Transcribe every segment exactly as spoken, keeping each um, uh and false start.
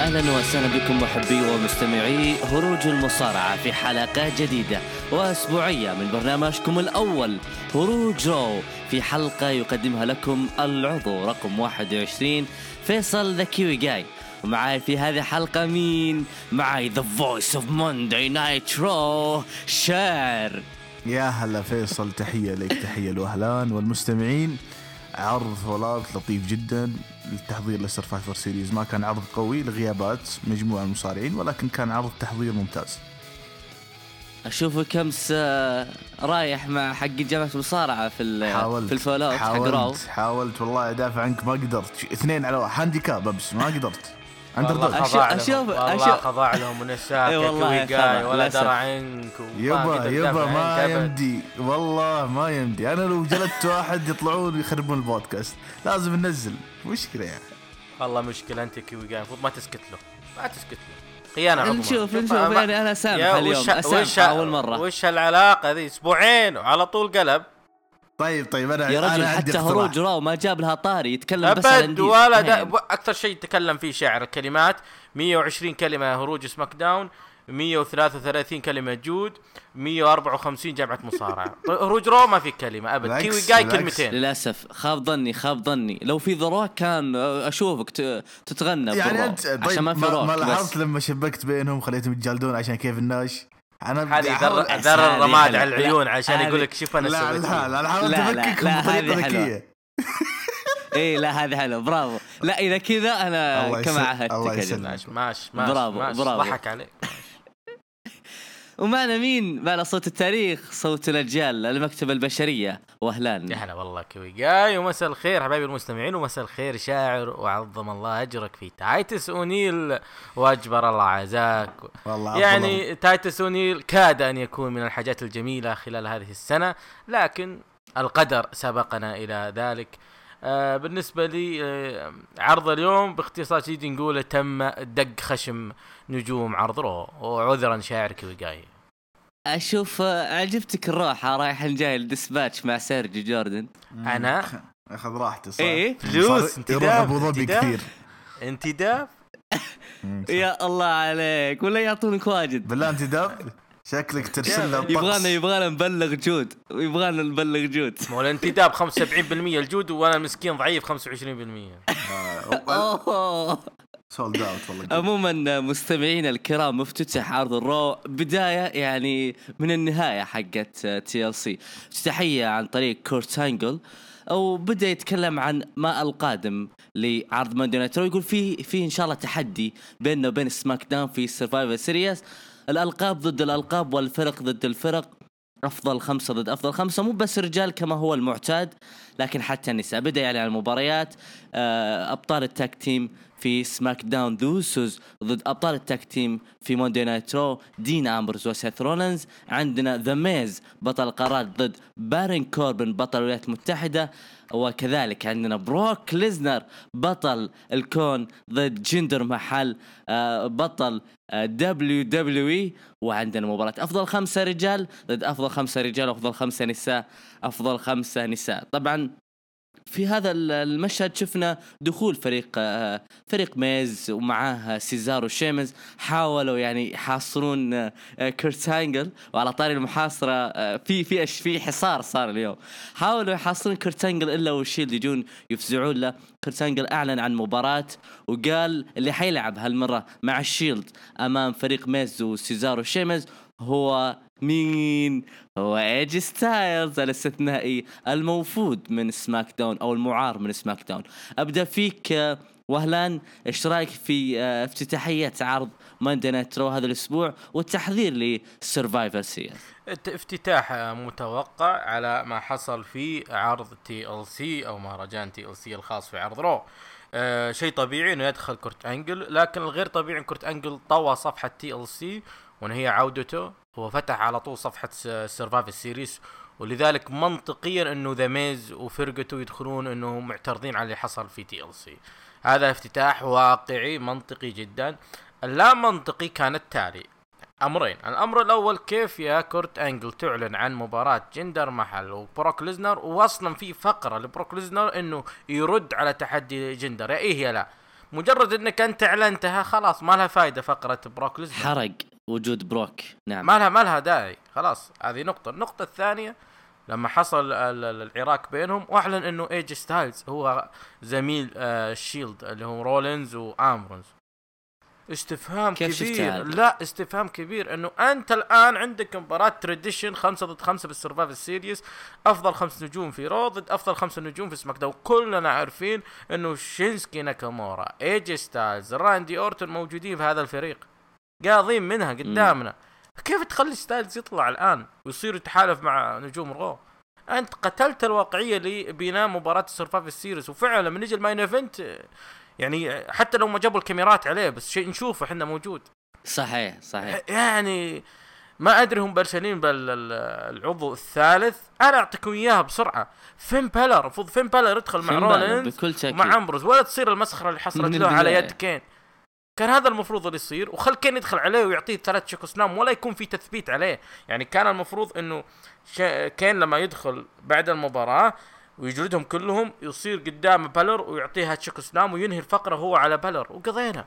أهلا وسهلا بكم محبي ومستمعي هروج المصارعة في حلقة جديدة وأسبوعية من برنامجكم الأول هروج رو، في حلقة يقدمها لكم العضو رقم واحد وعشرين فيصل ذا كيوي جاي. ومعاي في هذه الحلقة مين؟ معاي The Voice of Monday Night Raw شار. يا هلا فيصل، تحية لك، تحية لأهلان والمستمعين. عرض فولات لطيف جدا للتحضير للسرفايفر سيريز. ما كان عرض قوي لغيابات مجموعة المصارعين، ولكن كان عرض تحضير ممتاز. أشوفه كمس رايح مع حق جامعة المصارعة في حاولت في الفولات حق راو. حاولت حاولت والله أدافع عنك، ما قدرت. اثنين على واحد هانديكاب بس ما قدرت. والله خضاع لهم والله خضاع لهم ونساك كوي جاي ولا درى عنك. يبا يبا ما يمدي والله ما يمدي. أنا لو جلدت واحد يطلعون يخربون البودكاست. لازم ننزل. مشكلة يعني والله مشكلة. أنت كوي جاي المفروض ما تسكت له، ما تسكت له. خيانة عظمى. نشوف نشوف يعني أنا سامح اليوم أسامح أول مرة. وش العلاقة ذي؟ أسبوعين وعلى طول قلب. طيب طيب أنا يا رجل أنا حتى هروج راو ما جاب لها طاري، يتكلم بس عن انديز. ولا دا اكثر شيء يتكلم فيه شعر الكلمات. مية وعشرين كلمه هروج سماك داون، مية وثلاثة وثلاثين كلمه جود، مية وأربعة وخمسين جامعه مصارعه. هروج راو ما في كلمه ابد. كيوي جاي كلمتين. للاسف خاب ظني خاب ظني لو في ذراك كان اشوفك تتغنى يعني انت. طيب عشان ما في روك. ما لاحظت لما شبكت بينهم خليتهم يتجلدون عشان كيف الناش. انا هذه ذر الرماد على العيون عشان يقول لك شوف انا لا لا لا حاولت افكك بطريقه ذكيه. ايه لا هذه حلوه برافو. لا اذا كذا انا كما عهدتك. ماشي ماشي برافو برافو. ضحك عليك. ومعنا مين؟ معنا صوت التاريخ، صوت الأجيال، المكتبة البشرية. وأهلان. يا هلا والله كوي جاي، ومساء الخير حبايبي المستمعين، ومساء الخير شاعر وعظم الله أجرك في تايتس أونيل وأجبر الله عزاك. يعني الله. تايتس أونيل كاد أن يكون من الحاجات الجميلة خلال هذه السنة، لكن القدر سبقنا إلى ذلك. آه بالنسبة لي آه عرض اليوم باختصار جيد نقول تم دق خشم نجوم عرض رو، وعذرا شاعر كوي جاي. أشوف عجبتك الروحة رايح الجاي الدسباتش مع سيرجي جوردن. أنا أخذ راحتي صح. إيه فلوس انتداب أبو ظبي كثير انتداب. يا الله عليك، ولا يعطونك واجد بالله انتداب. شكلك ترسل له يبغانا يبغانا نبلغ جود ويبغانا نبلغ جود. مو الانتداب خمسة وسبعين بالمية الجود، وانا مسكين ضعيف خمسة وعشرين بالمية. سولد اوت والله. عموما مستمعينا الكرام، مفتتح عرض الرو بدايه يعني من النهايه حقت تي ال سي. افتتاحيه عن طريق كورت أنجل، او بدا يتكلم عن ما القادم لعرض ماندي نايت رو. يقول فيه فيه ان شاء الله تحدي بيننا وبين سماك داون في سرفايفر سيريس، الألقاب ضد الألقاب والفرق ضد الفرق، أفضل خمسة ضد أفضل خمسة، مو بس رجال كما هو المعتاد لكن حتى النساء. بدأ يعني على المباريات أبطال التاك تيم في سماك داون دوسوز ضد أبطال التاك تيم في موندي نايت رو، دين أمبرز وسيث رولينز. عندنا ذا ميز بطل القارات ضد بارين كوربن بطل الولايات المتحدة، وكذلك عندنا بروك ليزنر بطل الكون ضد جندر محل بطل دبليو دبليو إي. وعندنا مباراة أفضل خمسة رجال ضد أفضل خمسة رجال وأفضل خمسة نساء أفضل خمسة نساء. طبعا في هذا المشهد شفنا دخول فريق فريق ميز ومعاه سيزارو شيمز، حاولوا يعني يحاصرون كورت أنجل. وعلى طاري المحاصرة في في في حصار صار اليوم، حاولوا يحاصرون كورت أنجل إلا والشيلد يجون يفزعون له. كورت أنجل أعلن عن مباراة وقال اللي حيلعب هالمرة مع الشيلد أمام فريق ميز وسيزارو شيمز هو مين؟ هو ايج ستايلز الاستثنائي الموفود من سماك داون او المعار من سماك داون. ابدا فيك وهلان، ايش رايك في افتتاحيه عرض ماندي نايت رو هذا الاسبوع والتحضير للسرفايفر سيريز؟ افتتاح متوقع على ما حصل في عرض تي ال سي او مهرجان تي ال سي الخاص في عرض رو. أه شيء طبيعي انه يدخل كورت أنجل، لكن الغير طبيعي ان كورت أنجل طوى صفحه تي ال سي وان هي عودته، هو فتح على طول صفحة سيرفايفر سيريس، ولذلك منطقيا انه ذا ميز وفرقته يدخلون انه معترضين على اللي حصل في تي ال سي. هذا افتتاح واقعي منطقي جدا. اللا منطقي كان التالي امرين. الامر الاول، كيف يا كورت أنجل تعلن عن مباراة جندر محل وبروك ليزنر، واصلا في فقرة لبروك ليزنر انه يرد على تحدي جندر؟ ايه هي لا مجرد انك انت اعلنتها خلاص ما لها فايده فقره بروك ليزنر، حرق وجود بروك. نعم ما لها ما لها داعي خلاص. هذه نقطه. النقطه الثانيه لما حصل العراك بينهم واعلن انه ايج ستايلز هو زميل الشيلد اللي هم رولينز وامبرونز. استفهام كبير. لا استفهام كبير انه انت الان عندك مباراة تراديشن خمسة ضد خمسة بالسرفايفل سيريز، افضل خمس نجوم في رو ضد افضل خمس نجوم في سماك داون. كلنا عارفين انه شينسكي ناكامورا، ايجي ستايلز، راندي اورتون موجودين في هذا الفريق، قاضين منها قدامنا. م. كيف تخلي ستايلز يطلع الان ويصير يتحالف مع نجوم رو؟ انت قتلت الواقعيه لبناء مباراه السرفايفل سيريز. وفعلا لما نيجي الماين ايفنت يعني حتى لو ما جابوا الكاميرات عليه بس شيء نشوفه احنا موجود. صحيح صحيح. يعني ما ادري هم برشلين بالعضو الثالث. انا اعطيكم اياها بسرعه. فين بالر المفروض فين بالر يدخل مع رولينز ومع امبروز ولا تصير المسخره اللي حصلت له على يد كين. كان هذا المفروض اللي يصير، وخل كين يدخل عليه ويعطيه ثلاث شوكو سلام ولا يكون في تثبيت عليه. يعني كان المفروض انه كين لما يدخل بعد المباراه ويجلدهم كلهم يصير قدام بالر ويعطيها تشيكو سلام وينهي الفقرة هو على بالر وقضينا.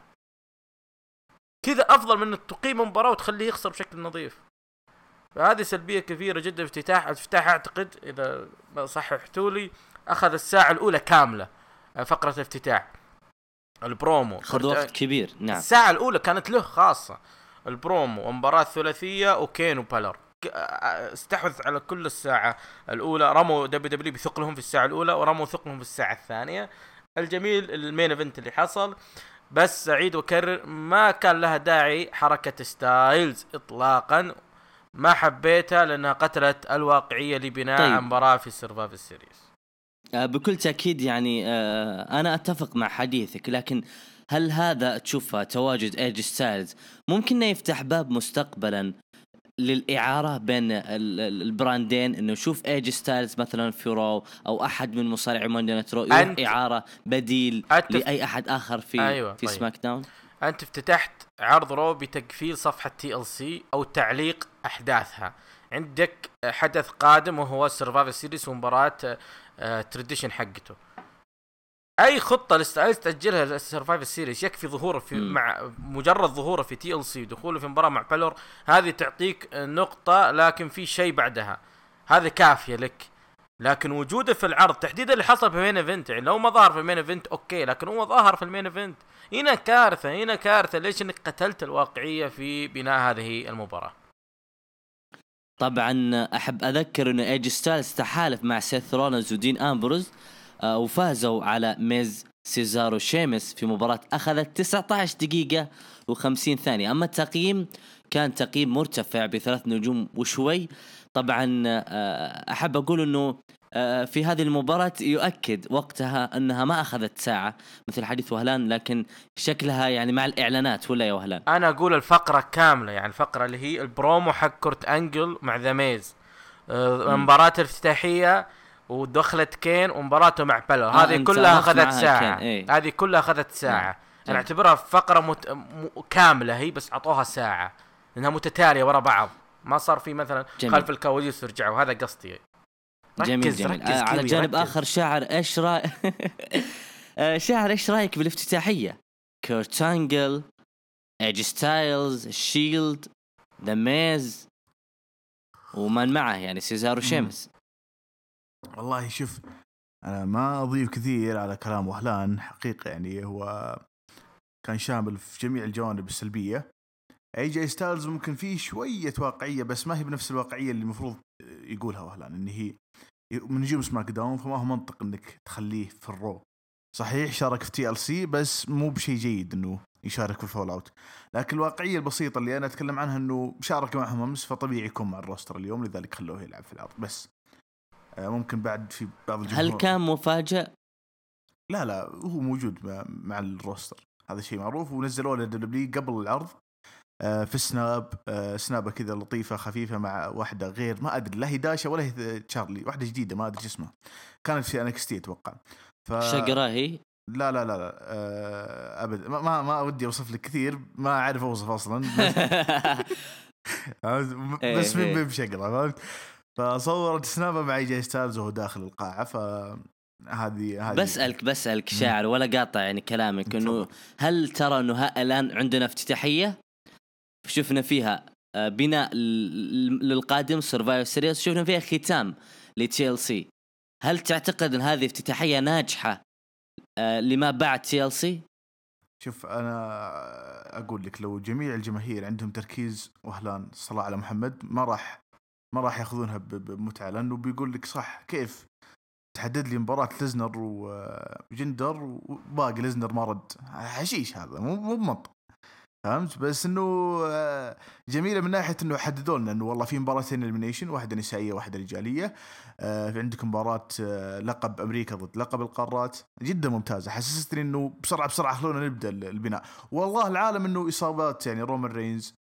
كذا أفضل من تقيم مباراة وتخليه يخسر بشكل نظيف. فهذه سلبية كثيرة جدا. افتتاح افتتاح أعتقد إذا صححتوا لي أخذ الساعة الأولى كاملة فقرة الافتتاح. البرومو خذ وقت كبير. نعم الساعة الأولى كانت له خاصة. البرومو ومباراة ثلاثية وكين وبالر استحوذ على كل الساعة الأولى. رموا دبليو دبليو بثقلهم في الساعة الأولى ورموا ثقلهم في الساعة الثانية. الجميل المين ايفنت اللي حصل. بس أعيد وكرر ما كان لها داعي حركة ستايلز إطلاقا. ما حبيتها لأنها قتلت الواقعية لبناء طيب. مباراة في السرفايفل سيريز. بكل تأكيد يعني أنا أتفق مع حديثك، لكن هل هذا تشوفها تواجد ايج ستايلز ممكن يفتح باب مستقبلا للإعارة بين البراندين؟ إنه شوف ايج ستايلز مثلا في رو أو أحد من مصارعي ماندي نايت رو يروح إعارة بديل لأي أحد آخر في أيوة في طيب. سماك داون. أنت افتتحت عرض رو بتقفيل صفحة تي ال سي أو تعليق أحداثها. عندك حدث قادم وهو السرفايفل سيريس ومباراة تراديشن حقته. اي خطه لستايلز تاجلها للسرفايفل سيريز يكفي ظهوره في م. مع مجرد ظهوره في تي ال سي دخوله في مباراه مع بالور هذه تعطيك نقطه، لكن في شيء بعدها هذا كافيه لك. لكن وجوده في العرض تحديدا اللي حصل في المين ايفنت، يعني لو ما ظهر في المين ايفنت اوكي، لكن هو ظهر في المين ايفنت. هنا كارثه هنا كارثه. ليش انك قتلت الواقعيه في بناء هذه المباراه؟ طبعا احب اذكر انه ايج ستايلز تحالف مع سيث رولينز ودين امبروز وفازوا على ميز سيزارو شيمس في مباراة أخذت تسعة عشر دقيقة وخمسين ثانية. أما التقييم كان تقييم مرتفع بثلاث نجوم وشوي. طبعا أحب أقول أنه في هذه المباراة يؤكد وقتها أنها ما أخذت ساعة مثل حديث وهلان، لكن شكلها يعني مع الإعلانات ولا يا وهلان؟ أنا أقول الفقرة كاملة، يعني الفقرة اللي هي البرومو حق كورت أنجل مع ذا ميز، مباراة الافتتاحية ودخلت كين ومباراته مع بالر، آه هذه كلها أخذت ساعة. ايه؟ هذه كلها أخذت ساعة. آه. أنا أعتبرها فقرة مت... م... كاملة هي، بس عطوها ساعة لأنها متتالية ورا بعض، ما صار في مثلا جميل. خلف الكواليس يرجعوا. هذا قصدي. جميل جميل. آه على جانب ركز. آخر شاعر إيش رأي شاعر إيش رأيك بالافتتاحية؟ كورت أنجل، إيج ستايلز، الشيلد، ذا ميز ومن معه يعني سيزارو شيمس. والله شوف أنا ما أضيف كثير على كلام وهلان حقيقة، يعني هو كان شامل في جميع الجوانب السلبية. اي جي ستايلز ممكن فيه شوية واقعية بس ما هي بنفس الواقعية اللي المفروض يقولها وهلان، إن هي من نجوم سماك داون، فما هو منطق إنك تخليه في الرو. صحيح شارك في تي ال سي بس مو بشيء جيد إنه يشارك في الفول أوت، لكن الواقعية البسيطة اللي أنا أتكلم عنها إنه شارك معهم أمس فطبيعي يكون مع الروستر اليوم، لذلك خلوه يلعب في العرض. بس ممكن بعد في بعض الجمهور هل كان مفاجأ؟ لا لا هو موجود مع الروستر، هذا شيء معروف، ونزلوه للدبليو قبل العرض في سناب، سنابة كذا لطيفة خفيفة مع واحدة غير ما أدري لا هي داشة ولا هي تشارلي، واحدة جديدة ما أدري اسمها، كانت في أنكستي أتوقع. ف... شقرة هي؟ لا لا لا لا أبد ما ما, ما أودي أوصف لك كثير، ما أعرف أوصف أصلا بس من بشقرة. فصورت سنابة مع جاي ستارز وهو داخل القاعة، ف هذه هذه بسألك بسألك شاعر ولا قاطع يعني كلامك، انه هل ترى انه ها الان عندنا افتتاحية شفنا فيها بناء للقادم سرفايفر سيريس، شفنا فيها ختام لتي ال سي، هل تعتقد ان هذه افتتاحية ناجحة لما بعد تي ال سي؟ شوف انا اقول لك لو جميع الجماهير عندهم تركيز واهلان الصلاة على محمد ما راح ما راح ياخذونها بمتعة، لانه بيقول لك صح كيف تحدد لي مباراة ليزنر وجندر وباقي ليزنر ما رد، حشيش هذا مو مو منطق، فهمت؟ بس انه جميله من ناحيه انه حددوا لنا انه والله في مباراتين اليمينيشن، واحده نسائيه واحده رجاليه، في عندكم مباراه لقب امريكا ضد لقب القارات، جدا ممتازه. حسستني انه بسرعه بسرعه خلونا نبدا البناء. والله العالم انه اصابات يعني رومان رينز،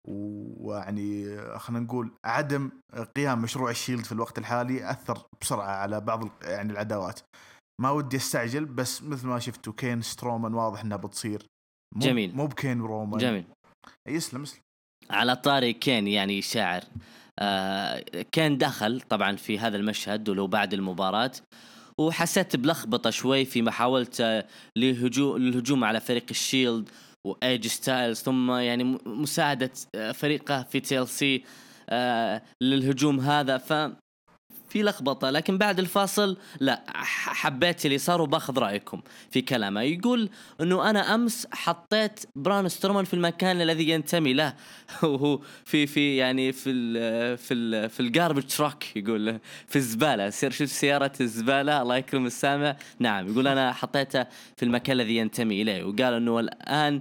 ويعني خلينا نقول عدم قيام مشروع الشيلد في الوقت الحالي اثر بسرعه على بعض يعني العداوات. ما ودي استعجل، بس مثل ما شفتوا كين سترومان واضح انها بتصير مو جميل، مو بكين رومان. جميل، يسلم يسلم. على طاري كين يعني شاعر، آه كان دخل طبعا في هذا المشهد ولو بعد المباراة، وحسيت بلخبطة شوي في محاولة للهجوم للهجوم على فريق الشيلد وإيج ستايلز، ثم يعني مساعدة فريقه في تي ال سي آه للهجوم هذا، ف في لخبطة. لكن بعد الفاصل لا، حبيت اللي صار وباخذ رأيكم في كلامه. يقول انه انا امس حطيت بران سترومان في المكان الذي ينتمي له، وهو في في يعني في ال في ال في الجاربج تراك، يقول في الزبالة، سير شوف سيارة الزبالة الله يكرم السامع. نعم، يقول انا حطيته في المكان الذي ينتمي اليه، وقال انه الان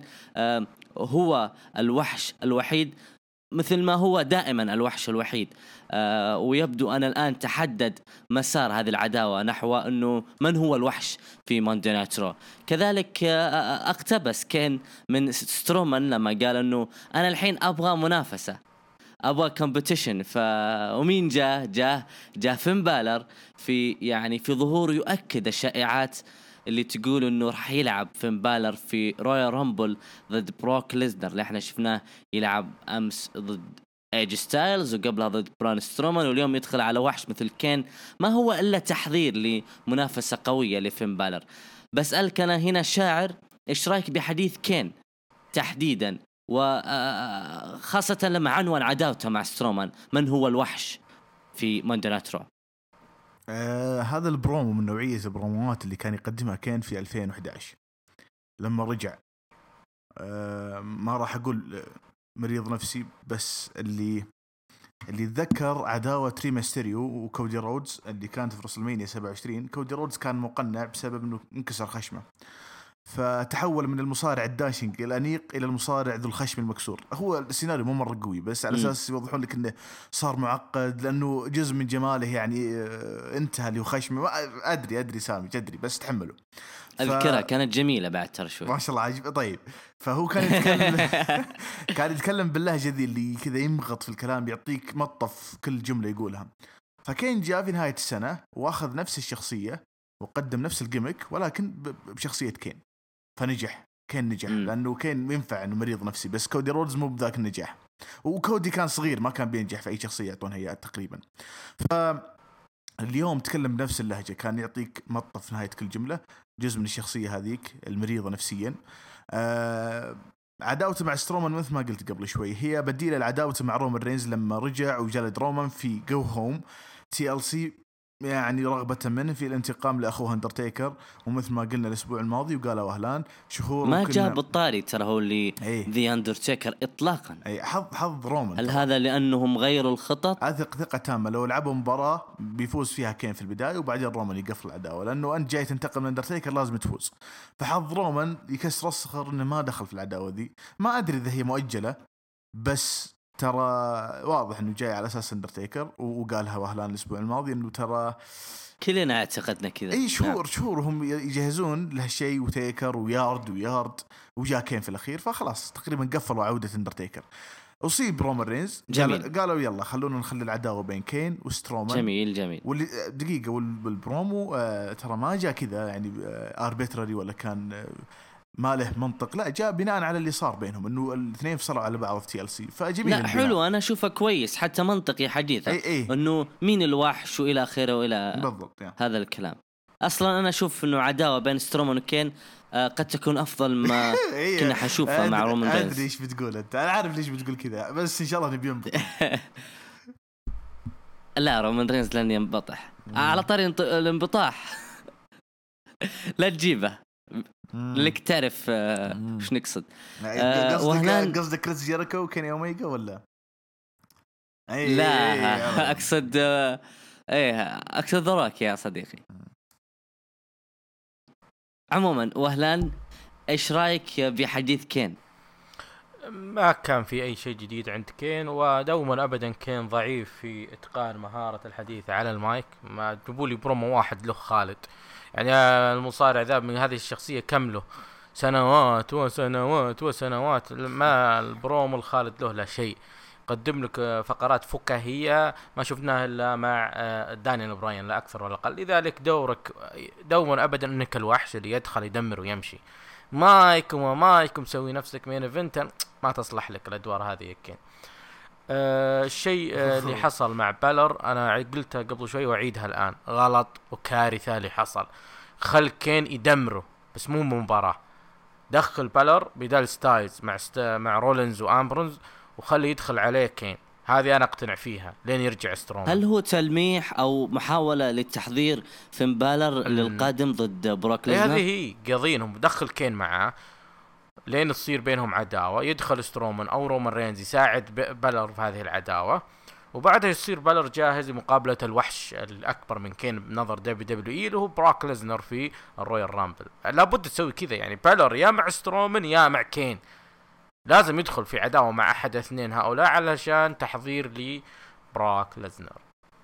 هو الوحش الوحيد مثل ما هو دائما الوحش الوحيد. آه ويبدو أن الآن تحدد مسار هذه العداوة نحو أنه من هو الوحش في ماندي نايت رو. كذلك آه اقتبس كين من سترومان لما قال أنه أنا الحين أبغى منافسة، أبغى كومبيتيشن. ف ومين جاء جاء جاء فين بالر في يعني في ظهور يؤكد الشائعات اللي تقول انه راح يلعب فين بالر في رويال رامبل ضد بروك ليزنر اللي احنا شفناه يلعب امس ضد ايج ستايلز، وقبلها ضد بران سترومان، واليوم يدخل على وحش مثل كين. ما هو الا تحضير لمنافسة قوية لفين بالر. بسألك انا هنا شاعر، ايش رايك بحديث كين تحديدا، وخاصة لما عنوان عداوته مع سترومان من هو الوحش في ماندي نايت رو؟ آه هذا البرومو من نوعية البروموات اللي كان يقدمها كين في ألفين وإحدى عشر لما رجع. آه ما راح أقول مريض نفسي، بس اللي اللي يتذكر عداوة ري ميستيريو وكودي رودز اللي كانت في رسلمانيا سبعة وعشرين. كودي رودز كان مقنع بسبب أنه انكسر خشمه، فتحول من المصارع الداشنج الأنيق إلى المصارع ذو الخشم المكسور. هو السيناريو مو مرة قوي، بس على أساس يوضحون لك إنه صار معقد لأنه جزء من جماله يعني انتهى اللي هو خشمه. أدري أدري سامي أدري، بس تحمله. ف... الذكرى كانت جميلة بعد ترى شوي ما شاء الله عجيب. طيب، فهو كان يتكلم كان يتكلم باللهجة ذي اللي كذا يمغط في الكلام، يعطيك مطف كل جملة يقولها. فكين جاء في نهاية السنة وأخذ نفس الشخصية وقدم نفس الجيمك ولكن بشخصية كين، فنجح. كين نجح م. لأنه كين ينفع إنه مريض نفسي، بس كودي رودز مو بذاك النجاح، وكودي كان صغير ما كان بينجح في أي شخصية يعطونها إياه تقريبا. فاليوم تكلم بنفس اللهجة، كان يعطيك مطف في نهاية كل جملة، جزء من الشخصية هذيك المريضة نفسيا. آه عداوته مع سترومان مثل ما قلت قبل شوي هي بديلة لعداوته مع رومان رينز لما رجع وجلد رومان في جو هوم تي ال سي، يعني رغبة منه في الانتقام لأخوه أندرتيكر. ومثل ما قلنا الأسبوع الماضي وقالوا أهلان شهور ما جاء بالطاري ترى هو اللي ذي أندرتيكر إطلاقا. أي حظ حظ رومان. هل هذا لأنهم غيروا الخطط؟ أثق ثقة تامة لو لعبوا مباراة بيفوز فيها كين في البداية وبعدين رومان يقفل العداوة، لأنه أنت جاي تنتقم من أندرتيكر لازم تفوز. فحظ رومان يكسر الصخر إنه ما دخل في العداوة دي. ما أدري إذا هي مؤجلة، بس ترى واضح انه جاي على اساس اندرتيكر، وقالها وهلان الاسبوع الماضي انه ترى كلنا اعتقدنا كذا. اي شهور نعم. شهور هم يجهزون لهالشيء، وتيكر ويارد ويارد وجاء كين في الاخير، فخلاص تقريبا قفلوا عودة اندرتيكر. اصيب رومان رينز، قال قالوا يلا خلونا نخلي العداوة بين كين وسترومان. جميل جميل. واللي دقيقة والبرومو آه ترى ما جاء كذا يعني آه اربيتراري ولا كان آه ما له منطق، لا جاء بناء على اللي صار بينهم، انه الاثنين فصلوا على بعض في تي ال سي، فجميل. لا حلو، انا اشوفه كويس حتى منطقي حديثه، أي أي. انه مين الوحش والى اخره والى بالضبط يعني. هذا الكلام. اصلا انا اشوف انه عداوه بين سترومان وكين آه قد تكون افضل ما كنا حنشوفها مع رومان رينز. ادري ايش بتقول انت، انا عارف ليش بتقول كذا، بس ان شاء الله نبي ينبطح. لا رومان رينز لن ينبطح. آه على طاري الانبطاح لا تجيبه لك تعرف ايش آه نقصد. آه قصدك قصدك كريس جيريكو وكيني اوميجا ولا؟ أي لا أي اقصد آه ايه اقصد ذراك يا صديقي. عموما وهلان ايش رايك بحديث كين؟ ما كان في اي شيء جديد عند كين، ودوما ابدا كين ضعيف في اتقان مهارة الحديث على المايك. ما تجيبوا لي برومو واحد له خالد، يعني المصارع ذا من هذه الشخصية كمله سنوات وسنوات وسنوات، ما البرومو الخالد له لا شيء. قدم لك فقرات فكاهية ما شفناها إلا مع دانيال براين لا أكثر ولا أقل. لذلك دورك دوما أبدا أنك الوحش اللي يدخل يدمر ويمشي. مايك وما مايك مسوي نفسك مين إيفنت، ما تصلح لك الأدوار هذه كين. أه الشيء أه اللي حصل مع بالر أنا قلتها قبل شوي وأعيدها الآن، غلط وكارثة اللي حصل. خل كين يدمره بس مو مباراة، دخل بالر بدال ستايلز مع ست... مع رولينز وأمبرونز وخلي يدخل عليه كين. هذه أنا أقتنع فيها لين يرجع سترومان. هل هو تلميح أو محاولة للتحضير فين بالر للقادم ضد بروك ليزنر؟ هذه هي قاضينهم، دخل كين معاه لين تصير بينهم عداوة، يدخل سترومان أو رومان رينز يساعد بالر في هذه العداوة، وبعدها يصير بالر جاهز لمقابلة الوحش الأكبر من كين بنظر دبليو دبليو إي اللي هو بروك ليزنر في الرويال رامبل. لابد تسوي كذا، يعني بالر يا مع سترومان يا مع كين، لازم يدخل في عداوة مع أحد اثنين هؤلاء علشان تحضير لي براك ليزنر.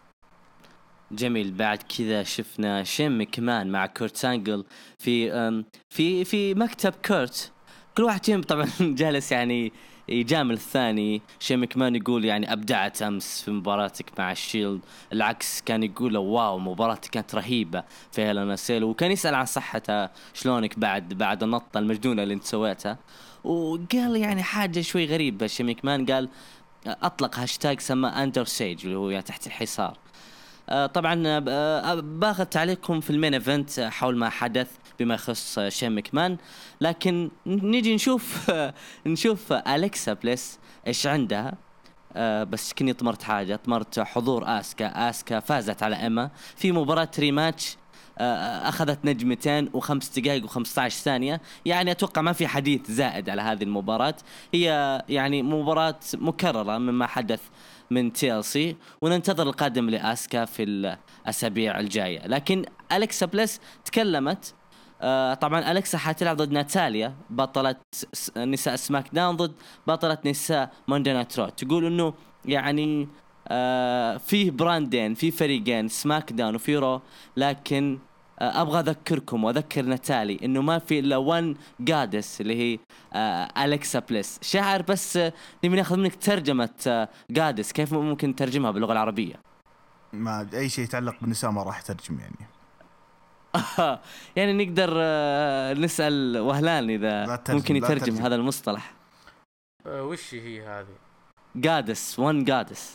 جميل. بعد كذا شفنا شين مكمان مع كورت أنجل في في في مكتب كورت، كل واحد فيهم طبعا جالس يعني يجامل الثاني. شين مكمان يقول يعني أبدعت أمس في مباراتك مع الشيلد، العكس كان يقول واو مباراتك كانت رهيبة في هيلانا سيل، وكان يسأل عن صحتها شلونك بعد بعد النطة المجنونة اللي انت سويتها. وقال يعني حاجة شوي غريبة شين مكمان، قال أطلق هاشتاج سمى أندر سيج اللي هو يعني تحت الحصار. طبعا باخذ تعليقكم في المين ايفنت حول ما حدث بما يخص شين مكمان، لكن نيجي نشوف نشوف أليكسا بليس ايش عندها. بس كني طمرت حاجة، طمرت حضور آسكا. آسكا فازت على إما في مباراة ريماتش، أخذت نجمتين وخمس دقائق وخمسة عشر ثانية. يعني أتوقع ما في حديث زائد على هذه المباراة، هي يعني مباراة مكررة مما حدث من تي إل سي، وننتظر القادم لآسكا في الأسابيع الجاية. لكن أليكسا بليس تكلمت. آه طبعا أليكسا حتلعب ضد ناتاليا بطلة نساء سماك داون ضد بطلة نساء موندي نايت رو. تقول إنه يعني آه فيه براندين، في فريقين سماك داون وفي رو، لكن آه أبغى أذكركم وأذكر ناتالي إنه ما في إلا وان جادس اللي هي آه أليكسا بليس. شاعر بس آه نبي ناخذ منك ترجمة آه جادس، كيف ممكن ترجمها باللغة العربية؟ ما أي شيء يتعلق بالنساء ما راح ترجم يعني. يعني نقدر آه نسأل وهلان إذا ممكن يترجم هذا المصطلح. أه وش هي هذه؟ جادس، وان جادس.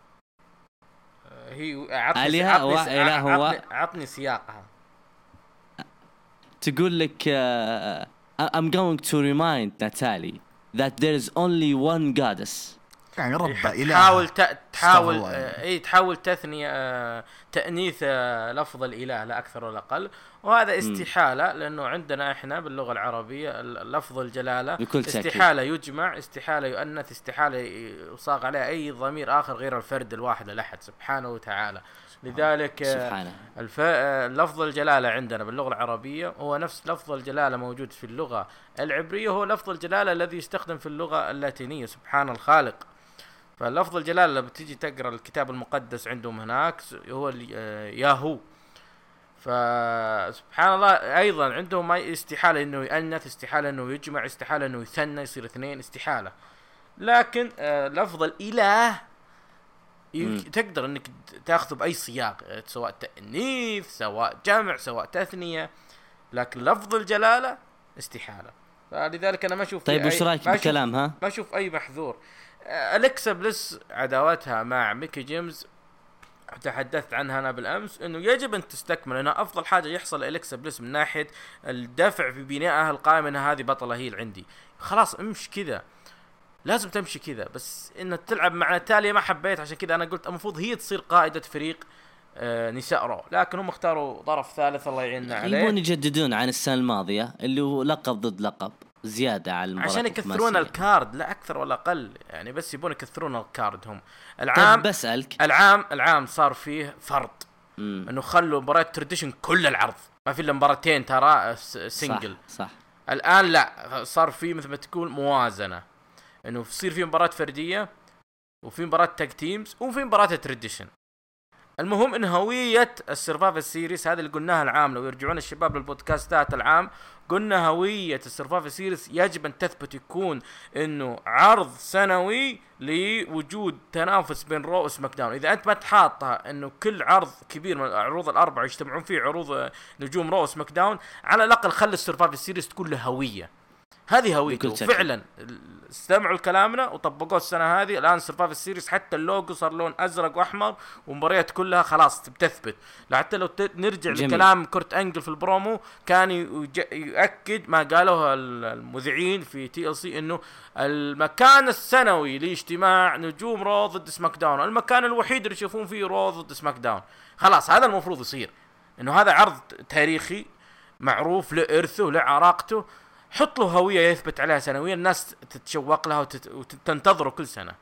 أه هي عطني عطني, عطني, عطني سياقها. تقول لك uh, I'm going to remind Natalie that there is only one goddess. يعني رب إله. تحاول تحاول اي تحاول تثني آه تأنيث آه لفظ الإله لا أكثر ولا أقل، وهذا استحالة لأنه عندنا إحنا باللغة العربية لفظ الجلالة استحالة يجمع، استحالة يؤنث، استحالة يصاغ عليه أي ضمير آخر غير الفرد الواحد الأحد سبحانه وتعالى. لذلك الف... لفظ الجلالة عندنا باللغة العربية هو نفس لفظ الجلالة موجود في اللغة العبرية، هو لفظ الجلالة الذي يستخدم في اللغة اللاتينية سبحان الخالق. فلفظ الجلالة لما تيجي تقرأ الكتاب المقدس عندهم هناك هو ياهو. فسبحان الله أيضا عندهم ما استحالة إنه يأنث، استحالة إنه يجمع، استحالة إنه يثنى يصير اثنين، استحالة. لكن لفظ الإله تقدر انك تاخذه باي سياق، سواء تأنيث سواء جمع سواء تثنية، لكن لفظ الجلالة استحالة. فلذلك انا ما اشوف. طيب وش رايك بالكلام؟ ها ما اشوف اي محذور. أليكسا بليس عداوتها مع ميكي جيمز تحدثت عنها أنا بالأمس، إنه يجب أن تستكمل. أنا أفضل حاجة يحصل إليكسا بليس من ناحية الدفع في بنائها القائمة، إن هذه بطلة هي اللي عندي، خلاص امشي كذا، لازم تمشي كذا. بس إن تلعب مع ناتاليا ما حبيت، عشان كذا أنا قلت المفروض هي تصير قائدة فريق آه نساء رو، لكن هم اختاروا طرف ثالث الله يعيننا عليه. يبون يجددون عن السنة الماضية اللي هو لقب ضد لقب زيادة على المباراة عشان يكثرون الكارد، لا أكثر ولا أقل يعني، بس يبون يكثرون الكارد هم. العام العام بسألك العام العام صار فيه فرض مم. انه خلوا مباراة تراديشن كل العرض، ما في الا مباراتين ترى سنجل. صح, صح. الان لا، صار في مثل ما تقول موازنة، انه يصير في مباراة فردية وفي مباراة تاج تيمز وفي مباراة تراديشن. المهم ان هوية السرفايفل سيريس هذا اللي قلناها العام، لو يرجعون الشباب للبودكاستات العام قلنا هوية السرفايفل سيريس يجب ان تثبت يكون انه عرض سنوي لوجود تنافس بين رو وسماك داون. اذا انت ما تحاطها انه كل عرض كبير من العروض الاربعة يجتمعون فيه عروض نجوم رو وسماك داون، على الاقل خلي السرفايفل سيريس تكون له هوية. هذه هويته فعلا، استمعوا لكلامنا وطبقوه السنه هذه. الان سرفايفل سيريس حتى اللوجو صار لون ازرق واحمر، ومباريات كلها خلاص بتثبت. حتى لو نرجع جميل. لكلام كورت انجل في البرومو كان يؤكد ما قالوه المذيعين في تي ال سي، انه المكان السنوي لاجتماع نجوم رو ضد سماك داون، المكان الوحيد اللي يشوفون فيه رو ضد سماك داون. خلاص هذا المفروض يصير، انه هذا عرض تاريخي معروف لإرثه لعراقته، حط له هوية يثبت عليها سنويا، الناس تتشوق لها وتنتظره كل سنة.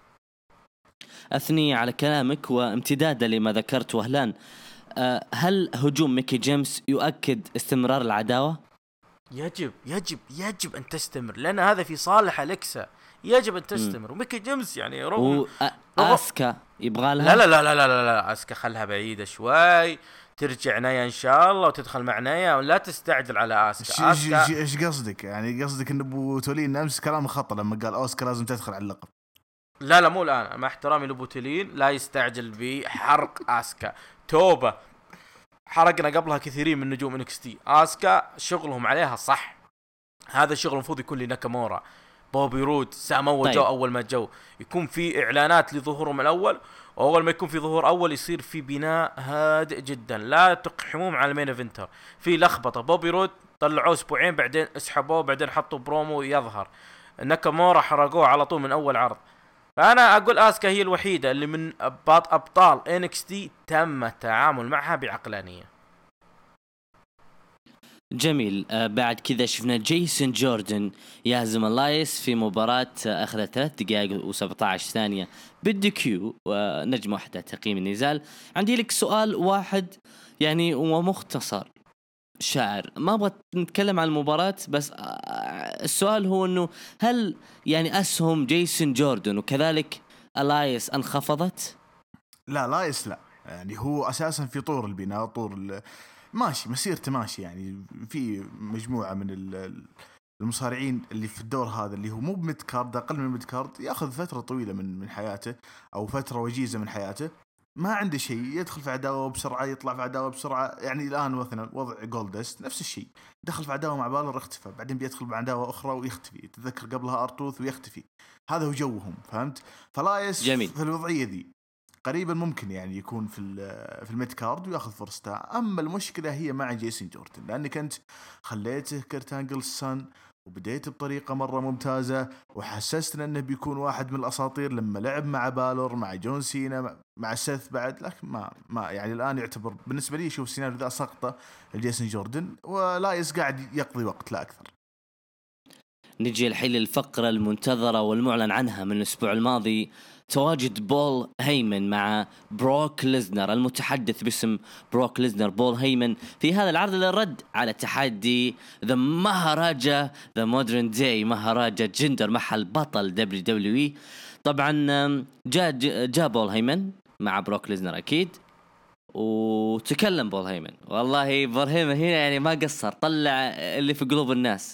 أثني على كلامك وامتدادا لما ذكرت وهلان، أه هل هجوم ميكي جيمس يؤكد استمرار العداوة؟ يجب يجب يجب أن تستمر، لأن هذا في صالح أليكسا، يجب أن تستمر. وميكي جيمس يعني رغم أسكا يبغى لها، لا لا لا لا لا لا أسكا خلها بعيدة شوي، ترجع نايا ان شاء الله وتدخل مع نايا، ولا تستعجل على اسكا. اسكا ايش قصدك يعني؟ قصدك ان ابو تولين امس كلام خطا لما قال اوسكا لازم تدخل على اللقب؟ لا لا مو الان، مع احترامي لابو تولين لا يستعجل بحرق اسكا. توبه، حرقنا قبلها كثيرين من نجوم انكستي. اسكا شغلهم عليها صح، هذا الشغل المفروض يكون لناكامورا، بوبي رود، سامو طيب. جو اول ما جو يكون في اعلانات لظهورهم الاول، واول ما يكون في ظهور اول يصير في بناء هادئ جدا، لا تقحموهم على المين ايفنتر. في لخبطه، بوبي رود طلعوه اسبوعين بعدين اسحبوه بعدين حطوا برومو يظهر، ناكامورا حرقوه على طول من اول عرض. فانا اقول اسكا هي الوحيده اللي من ابطال انكستي تم التعامل معها بعقلانيه. جميل. آه بعد كذا شفنا جيسون جوردن يهزم اللايس في مباراة آه أخذت ثلاث دقائق وسبعة عشر ثانية بالدي كيو ونجمة واحدة تقييم النزال. عندي لك سؤال واحد يعني ومختصر شاعر، ما أبغى نتكلم عن المباراة بس آه السؤال هو إنه هل يعني أسهم جيسون جوردن وكذلك اللايس انخفضت؟ لا لايس لا، يعني هو أساسا في طور البناء، طور ماشي مسيرته ماشي، يعني في مجموعة من المصارعين اللي في الدور هذا اللي هو مو بميد كارد، أقل من ميد كارد، يأخذ فترة طويلة من من حياته أو فترة وجيزة من حياته، ما عنده شيء، يدخل في عداوة بسرعة يطلع في عداوة بسرعة. يعني الآن مثلا وضع جولدست نفس الشيء، دخل في عداوة مع بالر اختفى، بعدين بيدخل بعداوة أخرى ويختفي، تذكر قبلها أرتوث ويختفي. هذا هو جوهم، فهمت؟ فلايس جميل. في الوضعية ذي قريبا ممكن يعني يكون في في الميد كارد وياخذ فرصته. اما المشكله هي مع جيسون جوردن، لانك انت خليته كرت أنجل السن وبديت بطريقه مره ممتازه وحسستنا انه بيكون واحد من الاساطير لما لعب مع بالور مع جون سينا مع سيث بعد، لكن ما ما يعني الان يعتبر بالنسبه لي شوف السيناريو ذا سقطه لجيسون جوردن، ولايس قاعد يقضي وقت لا اكثر. نجي الحين للفقره المنتظره والمعلن عنها من الاسبوع الماضي، تواجد بول هيمن مع بروك ليزنر، المتحدث باسم بروك ليزنر بول هيمن في هذا العرض للرد على تحدي ذا مهاراجا ذا مودرن داي مهاراجا جندر محل بطل دبليو دبليو اي. طبعا جاء جاء بول هيمن مع بروك ليزنر اكيد، وتكلم بول هيمن، والله بول هيمن هنا يعني ما قصر، طلع اللي في قلوب الناس،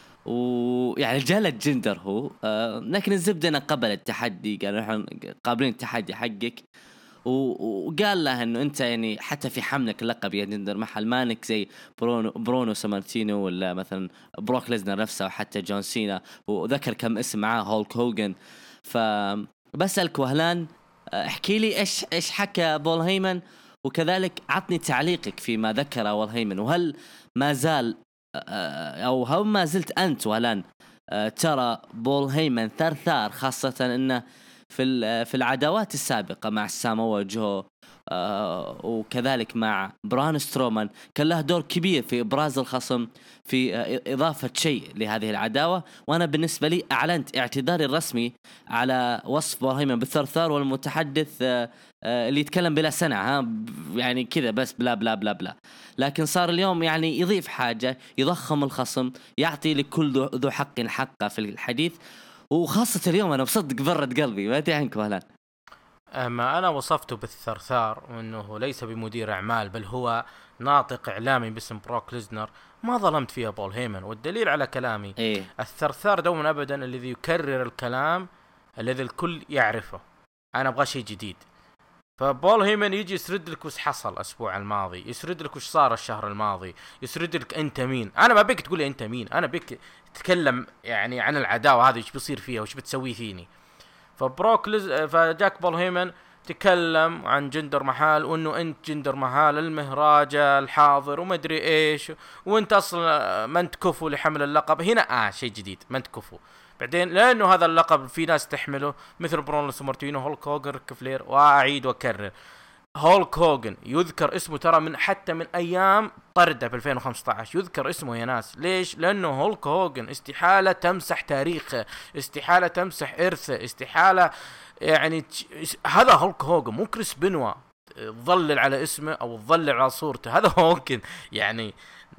ويعني جلد جندر هو آه لكن الزبدة أنا قبل التحدي، قال نحن قابلين التحدي حقك، وقال له إنه أنت يعني حتى في حملك اللقب يا جندر محل مانك زي برونو برونو سامارتينو ولا مثلا بروك ليزنر نفسه وحتى جون سينا، وذكر كم اسم معاه هولك هوغن. فبسألك وهلان احكي لي ايش ايش حكى بول هيمن، وكذلك عطني تعليقك فيما ذكر بول هيمن، وهل ما زال او هل ما زلت انت والان ترى بول هيمن ثرثار، خاصة انه في في العداوات السابقة مع سامو جو آه وكذلك مع بران سترومان كان له دور كبير في إبراز الخصم، في آه إضافة شيء لهذه العداوة. وأنا بالنسبة لي أعلنت اعتذاري الرسمي على وصف بول هيمن بالثرثار والمتحدث آه آه اللي يتكلم بلا سنة، ها يعني كذا بس بلا بلا بلا بلا. لكن صار اليوم يعني يضيف حاجة، يضخم الخصم، يعطي لكل ذو حق حقه في الحديث. وخاصة اليوم أنا بصدق برد قلبي، ما أدري عنك ولا. أما أنا وصفته بالثرثار وأنه ليس بمدير أعمال بل هو ناطق إعلامي باسم بروك ليزنر، ما ظلمت فيها بول هيمن. والدليل على كلامي إيه؟ الثرثار دوما أبدا الذي يكرر الكلام الذي الكل يعرفه. أنا أبغى شيء جديد. فبول هيمن يجي يسرد لك وش حصل الأسبوع الماضي، يسرد لك وش صار الشهر الماضي، يسرد لك أنت مين. أنا ما بيك تقولي أنت مين، أنا بيك تتكلم يعني عن العداوة هذه وش بيصير فيها وش بتسوي فيني. فبروك لز... فجاك بول هيمن تكلم عن جندر محال، وانه انت جندر محال المهراجة الحاضر وما ادري ايش، وانت اصلا ما انت كفو لحمل اللقب. هنا اه شيء جديد، ما انت كفو. بعدين لانه هذا اللقب في ناس تحمله مثل برون سمارتينو، هولك هوجن، ريك فلير. واعيد واكرر، هولك هوجن يذكر اسمه ترى من حتى من ايام طرده ب ألفين وخمسة عشر يذكر اسمه يا ناس. ليش؟ لانه هولك هوجن استحاله تمسح تاريخه، استحاله تمسح ارثه، استحاله يعني هذا هولك هوجن، مو كريس بنوا تظلل على اسمه او تظلل على صورته. هذا هوجن يعني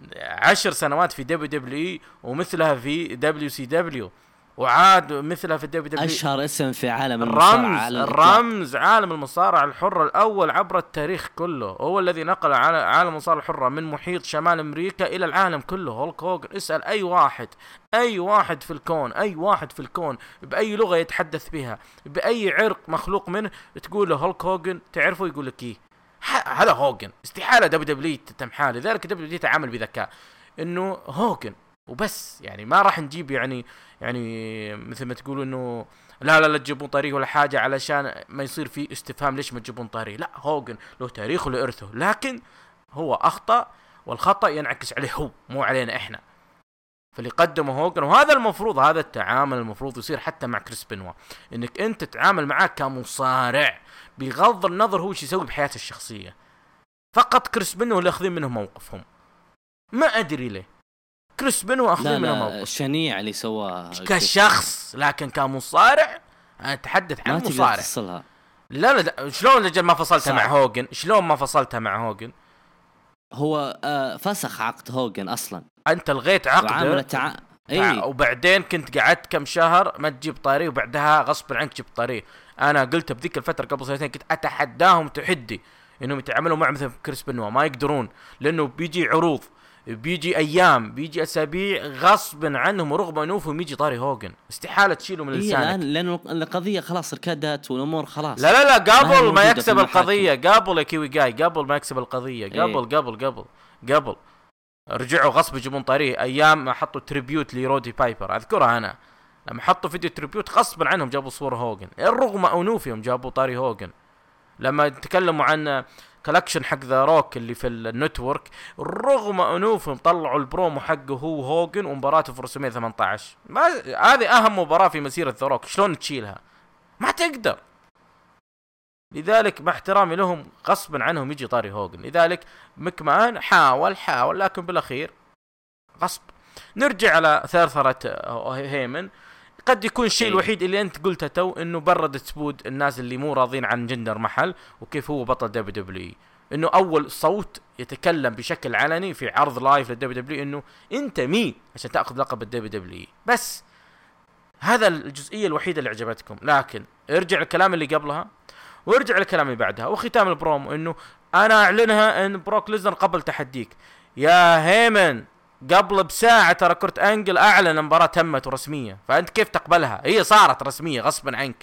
عشر سنوات في دبليو دبليو اي ومثلها في دبليو سي دبليو، وعاد مثلها في الدبليو دبليو. اشهر اسم في عالم المصارعه، الرمز الرمز عالم المصارعه الحره الاول عبر التاريخ كله، هو الذي نقل عالم المصارعه الحره من محيط شمال امريكا الى العالم كله. هولك هوجن، اسال اي واحد اي واحد في الكون اي واحد في الكون باي لغه يتحدث بها، باي عرق مخلوق منه، تقول له هولك هوجن تعرفه يقول لك ايه. هذا هوجن، استحاله دبليو دبليو تتمحى. لذلك دبليو دبليو تعامل بذكاء انه هوجن وبس، يعني ما راح نجيب يعني يعني مثل ما تقولوا انه لا لا لا تجيبون طريق ولا حاجه علشان ما يصير في استفهام ليش ما تجيبون طريق. لا، هوجن له تاريخ وله ارثه، لكن هو اخطا والخطا ينعكس عليه هو مو علينا احنا. فاللي قدمه هوجن، وهذا المفروض هذا التعامل المفروض يصير حتى مع كريس بنوا، انك انت تتعامل معاه كمصارع بغض النظر هو شو يسوي بحياته الشخصيه. فقط كريس بنوا اللي اخذين منهم موقفهم، ما ادري ليه كريس بنوا اخذين منهم موقف شنيع اللي سواه كشخص، لكن كمصارع انا اتحدث عن مصارع. لا لا شلون رجل ما فصلتها مع هوجن؟ شلون ما فصلتها مع هوجن؟ هو آه فسخ عقد هوجن اصلا، انت لغيت عقده تع... اي وبعدين كنت قعدت كم شهر ما تجيب طاري، وبعدها غصب عنك جبت طاري. انا قلت بذيك الفتره قبل سنتين كنت اتحداهم تحدي انهم يتعاملوا مع مثل كريس بنوا، ما يقدرون لانه بيجي عروض، بيجي ايام، بيجي اسابيع غصب عنهم ورغم انوفهم يجي طاري هوجن، استحاله تشيله من لسانك. إيه لان القضيه خلاص ركدت والامور خلاص. لا لا لا قبل ما يكسب القضيه، قبل يا كيوي جاي، قبل ما يكسب القضيه، قبل إيه؟ قبل قبل قبل رجعوا غصب يجيبون طاريه. ايام ما حطوا تريبيوت لرودي بايبر اذكرها انا، لما حطوا فيديو تريبيوت غصب عنهم جابوا صور هوجن رغم انوفهم جابوا طاري هوجن. لما تكلموا عن كولكشن حق ذا روك اللي في النتورك رغم انوفهم طلعوا البرومو حقه هو هوجن ومباراته في رسمية ثمانية عشر. هذه اهم مباراة في مسيرة ذا روك، شلون تشيلها؟ ما تقدر. لذلك مع احترامي لهم غصبا عنهم يجي طاري هوجن. لذلك مكمان حاول حاول لكن بالاخير غصب. نرجع على ثرثرة هيمن. قد يكون الشيء الوحيد اللي انت قلته تو انه بردت سبود الناس اللي مو راضين عن جندر محل وكيف هو بطل دبليو دبليو اي، انه اول صوت يتكلم بشكل علني في عرض لايف للدبليو دبليو انه انت مين عشان تاخذ لقب الدبليو دبليو اي. بس هذا الجزئيه الوحيده اللي عجبتكم. لكن ارجع الكلام اللي قبلها وارجع الكلام اللي بعدها وختام البرومو انه انا اعلنها ان بروك ليزنر قبل تحديك. يا هيمن قبل بساعة ترى كورت أنجل أعلن المباراة تمت رسمية، فأنت كيف تقبلها؟ هي صارت رسمية غصبا عنك.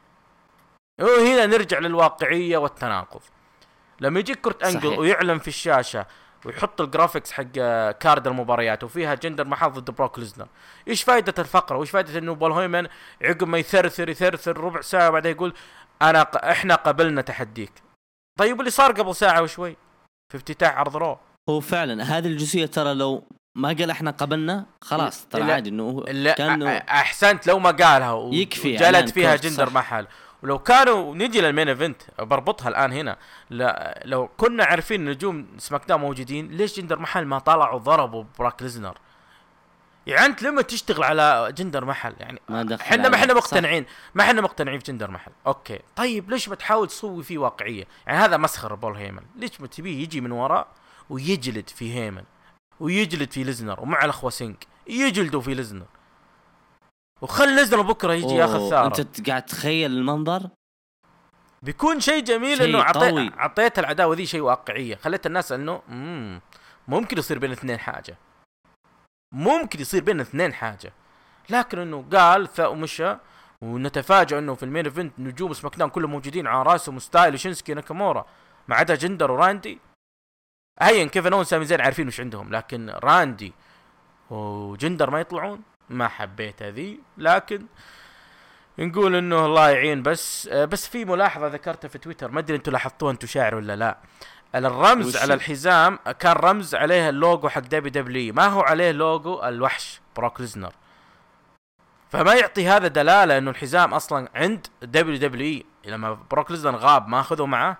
وهنا نرجع للواقعية والتناقض. لما يجيك كورت أنجل صحيح. ويعلن في الشاشة ويحط الجرافيكس حق كارد المباريات وفيها جندر محل ضد بروك ليزنر، إيش فائدة الفقرة؟ وإيش فائدة إنه بول هيمن عقب ما يثرثر يثرثر ربع ساعة بعدها يقول انا ق... احنا قبلنا تحديك. طيب اللي صار قبل ساعه وشوي في افتتاح عرض رو، هو فعلا هذه الجزئيه ترى لو ما قال احنا قبلنا خلاص ترى لا- عادي انه لا كانه أ- احسنت لو ما قالها و- يكفي إعلان وجلت فيها كورت، جندر صح. محل. ولو كانوا نجي للمين ايفنت بربطها الان هنا، لا لو كنا عارفين نجوم سماك داون موجودين ليش جندر محل ما طلعوا ضربوا براك ليزنر؟ يعني انت لما تشتغل على جندر محل يعني ما دخل احنا ما عليه، احنا صح. مقتنعين ما احنا مقتنعين في جندر محل، اوكي طيب ليش ما تحاول تسوي فيه واقعيه؟ يعني هذا مسخر بول هيمن، ليش ما تبيه يجي من وراء ويجلد في هيمن ويجلد في ليزنر ومع الاخوه سينك يجلدوا في ليزنر، وخل ليزنر بكره يجي ياخذ أوه، ثاره. انت قاعد تخيل المنظر. بيكون شيء جميل شيء انه قوي. عطيت عطيت العداوه ذي شيء واقعيه، خليت الناس انه مم ممكن يصير بين اثنين حاجه، ممكن يصير بين اثنين حاجه. لكن انه قال ثا ومشى، ونتفاجئ انه في المين ايفنت نجوم سماك داون كلهم موجودين على راسهم ستايل وشينسكي ناكامورا ما عدا جندر وراندي. هيا كيفن اون سامي زين عارفين وش عندهم، لكن راندي وجندر ما يطلعون. ما حبيت هذه، لكن نقول انه الله يعين. بس بس في ملاحظه ذكرتها في تويتر، ما ادري انتم لاحظتوها انتم شاعر ولا لا. الرمز وش؟ على الحزام كان رمز عليه اللوجو حق دبليو دبليو، ما هو عليه لوجو الوحش بروك ليزنر. فما يعطي هذا دلاله انه الحزام اصلا عند دبليو دبليو. لما بروك ليزنر غاب ما اخذوا معاه.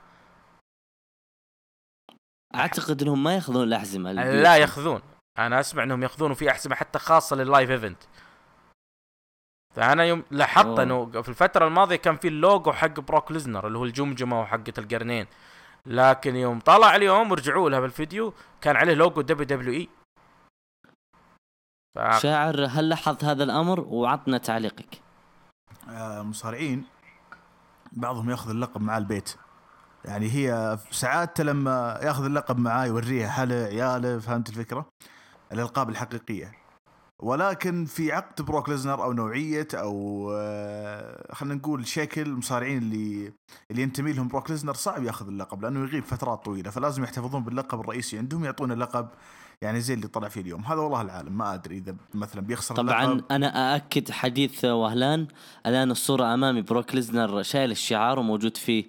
اعتقد انهم ما ياخذون الاحزمه لا البيوت. ياخذون، انا اسمع انهم ياخذون في احزمه حتى خاصه لللايف ايفنت. فانا يوم لاحظت أوه. انه في الفتره الماضيه كان في اللوجو حق بروك ليزنر اللي هو الجمجمه وحقه القرنين، لكن يوم طلع اليوم ورجعوا لها بالفيديو كان عليه لوجو دبليو دبليو اي. ف... شاعر، هل لاحظت هذا الامر وعطنا تعليقك؟ آه مصارعين بعضهم ياخذ اللقب مع البيت، يعني هي ساعات لما ياخذ اللقب معاه يوريها حاله عياله، فهمت الفكره؟ الالقاب الحقيقيه. ولكن في عقد بروك ليزنر او نوعيه او آه خلينا نقول شكل المصارعين اللي اللي ينتمي لهم بروك ليزنر صعب ياخذ اللقب لانه يغيب فترات طويله، فلازم يحتفظون باللقب الرئيسي عندهم، يعطون اللقب يعني زي اللي طلع فيه اليوم. هذا والله العالم ما ادري اذا مثلا بيخسر طبعا اللقب. انا ااكد حديث وهلان. الان الصوره امامي بروك ليزنر شايل الشعار وموجود فيه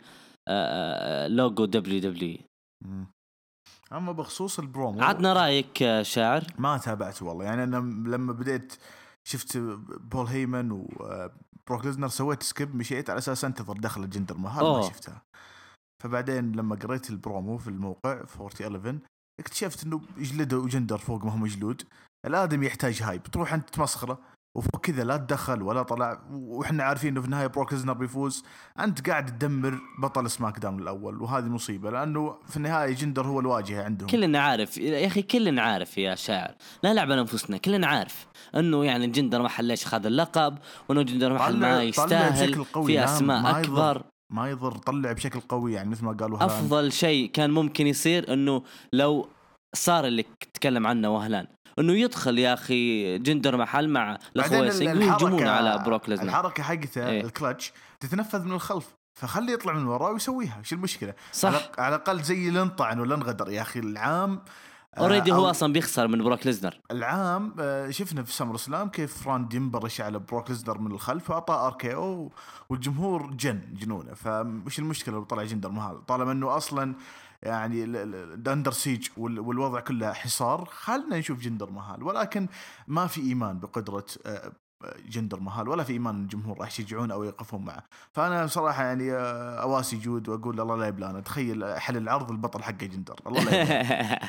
آه، لوجو دبليو دبليو. مم. اما بخصوص البرومو عطنا رايك آه، شاعر. ما تابعته والله، يعني انا لما بديت شفت بول هيمن وبروك ليزنر سويت سكيب، مشيت على اساس انتظر دخل الجندر مهال ما أوه. شفتها. فبعدين لما قريت البرومو في الموقع أربعمية وإحدى عشر اكتشفت انه يجلدوا جندر فوق ما هو مجلود. الادم يحتاج هايب، تروح انت تمسخره وفوق كذا لا تدخل ولا طلع، واحنا عارفين انه في النهايه بروك ليزنر بيفوز. انت قاعد تدمر بطل سماك داون الاول، وهذه مصيبه لانه في النهايه جندر هو الواجهه عندهم. كلنا عارف يا اخي، كلنا عارف يا شاعر، لا نلعب على انفسنا. كلنا عارف انه يعني جندر محل ليش خذ اللقب، وانه جندر محل طلع- ما طلع يستاهل بشكل قوي، في نعم، اسماء ما اكبر. يضر. ما يضر، طلع بشكل قوي يعني مثل ما قالوا هلان. افضل شيء كان ممكن يصير انه لو صار اللي تكلم عنه وهلان، انه يدخل يا اخي جندر محل مع الاخوه بعدين ياسين ال- ويهجمون الحركة- على بروك ليزنر. الحركه حقته إيه. الكلتش تتنفذ من الخلف، فخليه يطلع من وراء ويسويها. شو المشكله؟ صح. على على الاقل زي لنطعن ولا نغدر يا اخي. العام آه، اوريدي هو أو اصلا بيخسر من بروك ليزنر. العام آه، شفنا في سمر سلام كيف راند ينبرش على بروك ليزنر من الخلف واعطاه ار كي او، والجمهور جن جنونه. فمش المشكله لو طلع جندر مهال طالما انه اصلا يعني الاندر سيج والوضع كله حصار. خلنا نشوف جندر مهال، ولكن ما في ايمان بقدره آه، جندر مهال، ولا في ايمان الجمهور راح يشجعون او يقفون معه. فانا صراحه يعني آه، اواسي جود واقول الله لا يبلانا. تخيل حل العرض البطل حقه جندر، الله لا يبلانا.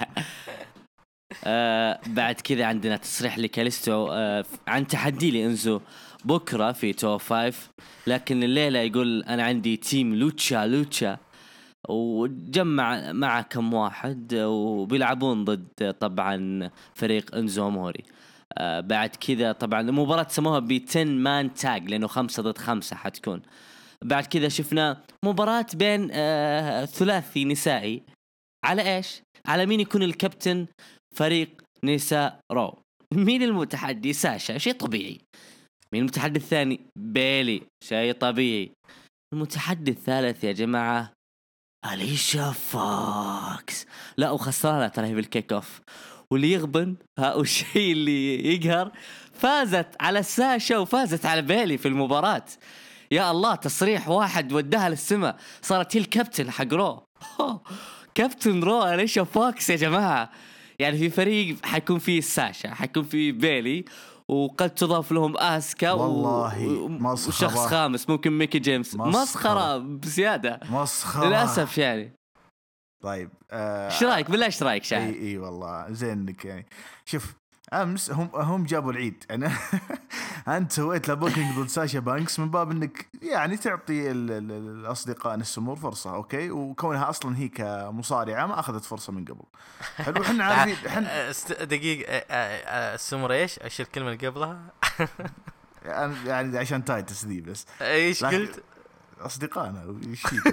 آه بعد كذا عندنا تصريح لكاليستو آه عن تحدي لإنزو بكرة في تو فايف، لكن الليلة يقول أنا عندي تيم لوتشا لوتشا، وجمع مع كم واحد وبيلعبون ضد طبعا فريق إنزو موري. آه بعد كذا طبعا المباراة سموها بتن مان تاج لأنه خمسة ضد خمسة حتكون. بعد كذا شفنا مباراة بين آه ثلاثي نسائي، على إيش؟ على مين يكون الكابتن فريق نساء رو. مين المتحدي؟ ساشا، شيء طبيعي. مين المتحدي الثاني؟ بيلي، شيء طبيعي. المتحدي الثالث يا جماعة أليشا فوكس. لا وخسرانة ترى هي بالكيك اوف، واللي يغبن ها والشيء اللي يقهر فازت على ساشا وفازت على بيلي في المباراة. يا الله تصريح واحد وداها للسماء، صارت هي الكابتن حق رو. كابتن رو أليشا فوكس يا جماعة. يعني في فريق حيكون فيه ساشا، حيكون فيه بيلي، وقد تضاف لهم آسكا والله و... مسخرة. وشخص خامس ممكن ميكي جيمس. مسخرة. مسخرة بزيادة مسخرة للأسف يعني. طيب ايش ايش رايك بالله؟ ايش رايك شاهد؟ اي اي والله زينك يعني. شوف امس هم هم جابوا العيد انا انت سويت له بوكينج ضد ساشا بانكس من باب انك يعني تعطي ال- ال- الاصدقاء السمور فرصه، اوكي، وكونها اصلا هي كمصارعه ما اخذت فرصه من قبل. حلو احنا عارفين احنا است- دقيقة آه، آه، السمر ايش؟ ايش الكلمة اللي قبلها؟ يعني عشان تايتس ذي بس ايش لكن- قلت؟ اصدقائنا وش فيك؟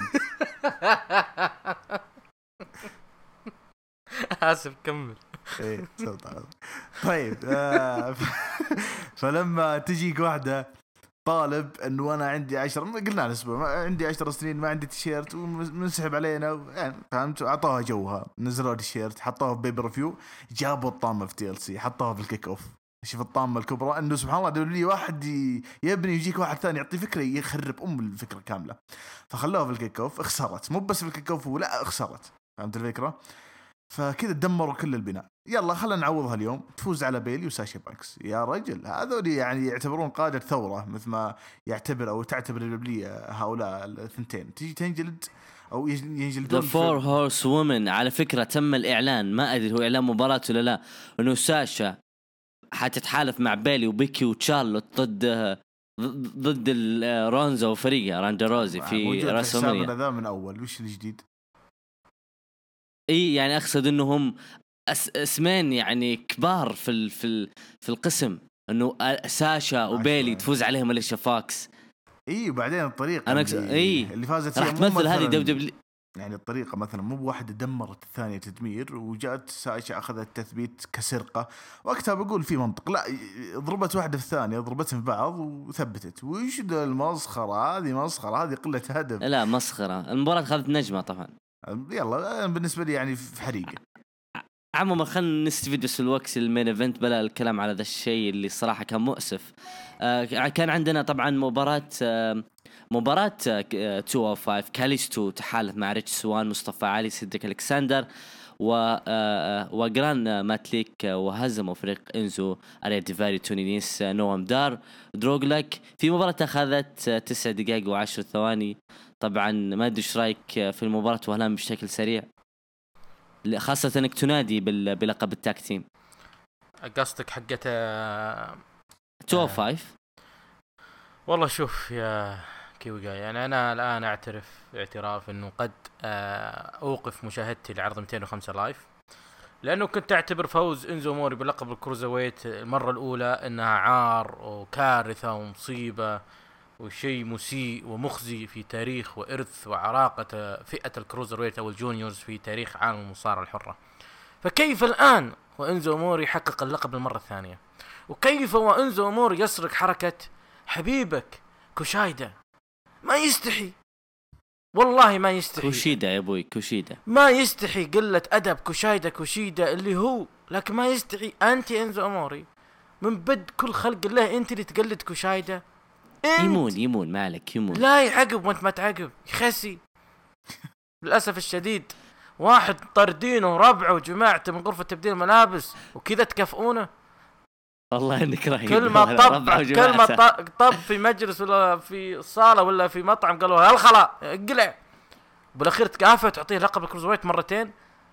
اسف كمل. ايه صوت عظيم. طيب آه فلما تجيك واحدة طالب انه انا عندي عشرة، قلنا الاسبوع ما عندي عشر سنين ما عندي تيشيرت ومنسحب علينا يعني، فهمت؟ اعطوها جوها، نزلوا التيشيرت، حطوها في بيبي ريفيو، جابوا الطامة في تي ال سي، حطوها في الكيك اوف. شوف الطامة الكبرى انه سبحان الله دول لي واحد يبني يجيك واحد ثاني يعطي فكرة يخرب ام الفكرة كاملة. فخلوها في الكيك اوف، اخسرت، مو بس في الكيك اوف ولا اخسرت، فهمت الفكرة؟ فكذا دمروا كل البناء. يلا خلنا نعوضها اليوم، تفوز على بيلي وساشا بانكس. يا رجل هذول يعني يعتبرون قادة ثورة مثل ما يعتبر أو تعتبر الدبلية هؤلاء الثنتين، تيجي تنجلد أو ينجلدون. The Four Horse Women على فكرة تم الإعلان، ما أدري هو إعلان مباراة ولا لا، إنه ساشا حتتحالف مع بيلي وبيكي وتشارلوت ضد ضد رونزا وفريقها راندا روزي في راسلمانيا. هذا من أول وش الجديد؟ اي يعني اقصد انهم أس اسمين يعني كبار في ال في ال في القسم، انه ساشا وبيلي تفوز عليهم أليشا فوكس. اي وبعدين الطريقه أنا اللي, إيه اللي فازت راح تمثل هذه دب دب يعني الطريقه مثلا مو بواحده دمرت الثانيه تدمير وجات ساشا اخذت تثبيت كسرقه، وقتها بقول في منطق. لا ضربت واحده في الثانيه، ضربتهم في بعض وثبتت. وش ذا المسخره هذه؟ مسخره هذه، قله هدف. لا مسخره. المباراه اخذت نجمه طبعا. يلا بالنسبه لي يعني في حريقه. عموما خلينا نستفيد بس الوقت المين ايفنت بلا الكلام على ذا الشيء اللي الصراحه كان مؤسف. آه كان عندنا طبعا مباراه آه مباراه آه مئتين وخمسة كاليستو تحالف مع ريتش سوان، مصطفى علي، سيدريك الكسندر و آه وجران ماتليك، وهزموا فريق انزو اريا ديفاري، تونينيس، نوام دار، دروغلاك في مباراه اخذت تسع دقائق وعشر ثواني. طبعا ما ادري ايش رايك في المباراه وهلام بشكل سريع، خاصة انك تنادي بلقب التاك تيم. قصدك حقته مئتين وخمسة؟ والله شوف يا كيوي جاي، يعني انا الان اعترف اعتراف انه قد اوقف مشاهدتي لعرض مئتين وخمسة لايف، لانه كنت اعتبر فوز انزو موري بلقب الكروزويت المرة الاولى انها عار وكارثة ومصيبة وشيء مسيء ومخزي في تاريخ وإرث وعراقة فئة الكروزرويت أو الجونيورز في تاريخ عالم المصارعة الحرة. فكيف الآن وإنزو موري يحقق اللقب المرة الثانية؟ وكيف وإنزو موري يسرق حركة حبيبك كوشايدا؟ ما يستحي، والله ما يستحي. كوشيدا يا أبوي، كوشيدا ما يستحي، قلة أدب. كوشايدا كوشيدا اللي هو، لكن ما يستحي. أنت إنزو موري من بد كل خلق الله أنت اللي تقلد كوشايدا. يمون يمون مالك يمون، لا يعقب وانت ما تعقب يخسي. للأسف الشديد واحد طردينه وربعه وجماعته من غرفة تبديل الملابس وكذا تكافئونه. والله انك رهيب. كل ما طب كل ما طب في مجلس ولا في صالة ولا في مطعم قالوا هالخلا اقلع، بالاخير تكافئ تعطيه لقب الكروزويت مرتين.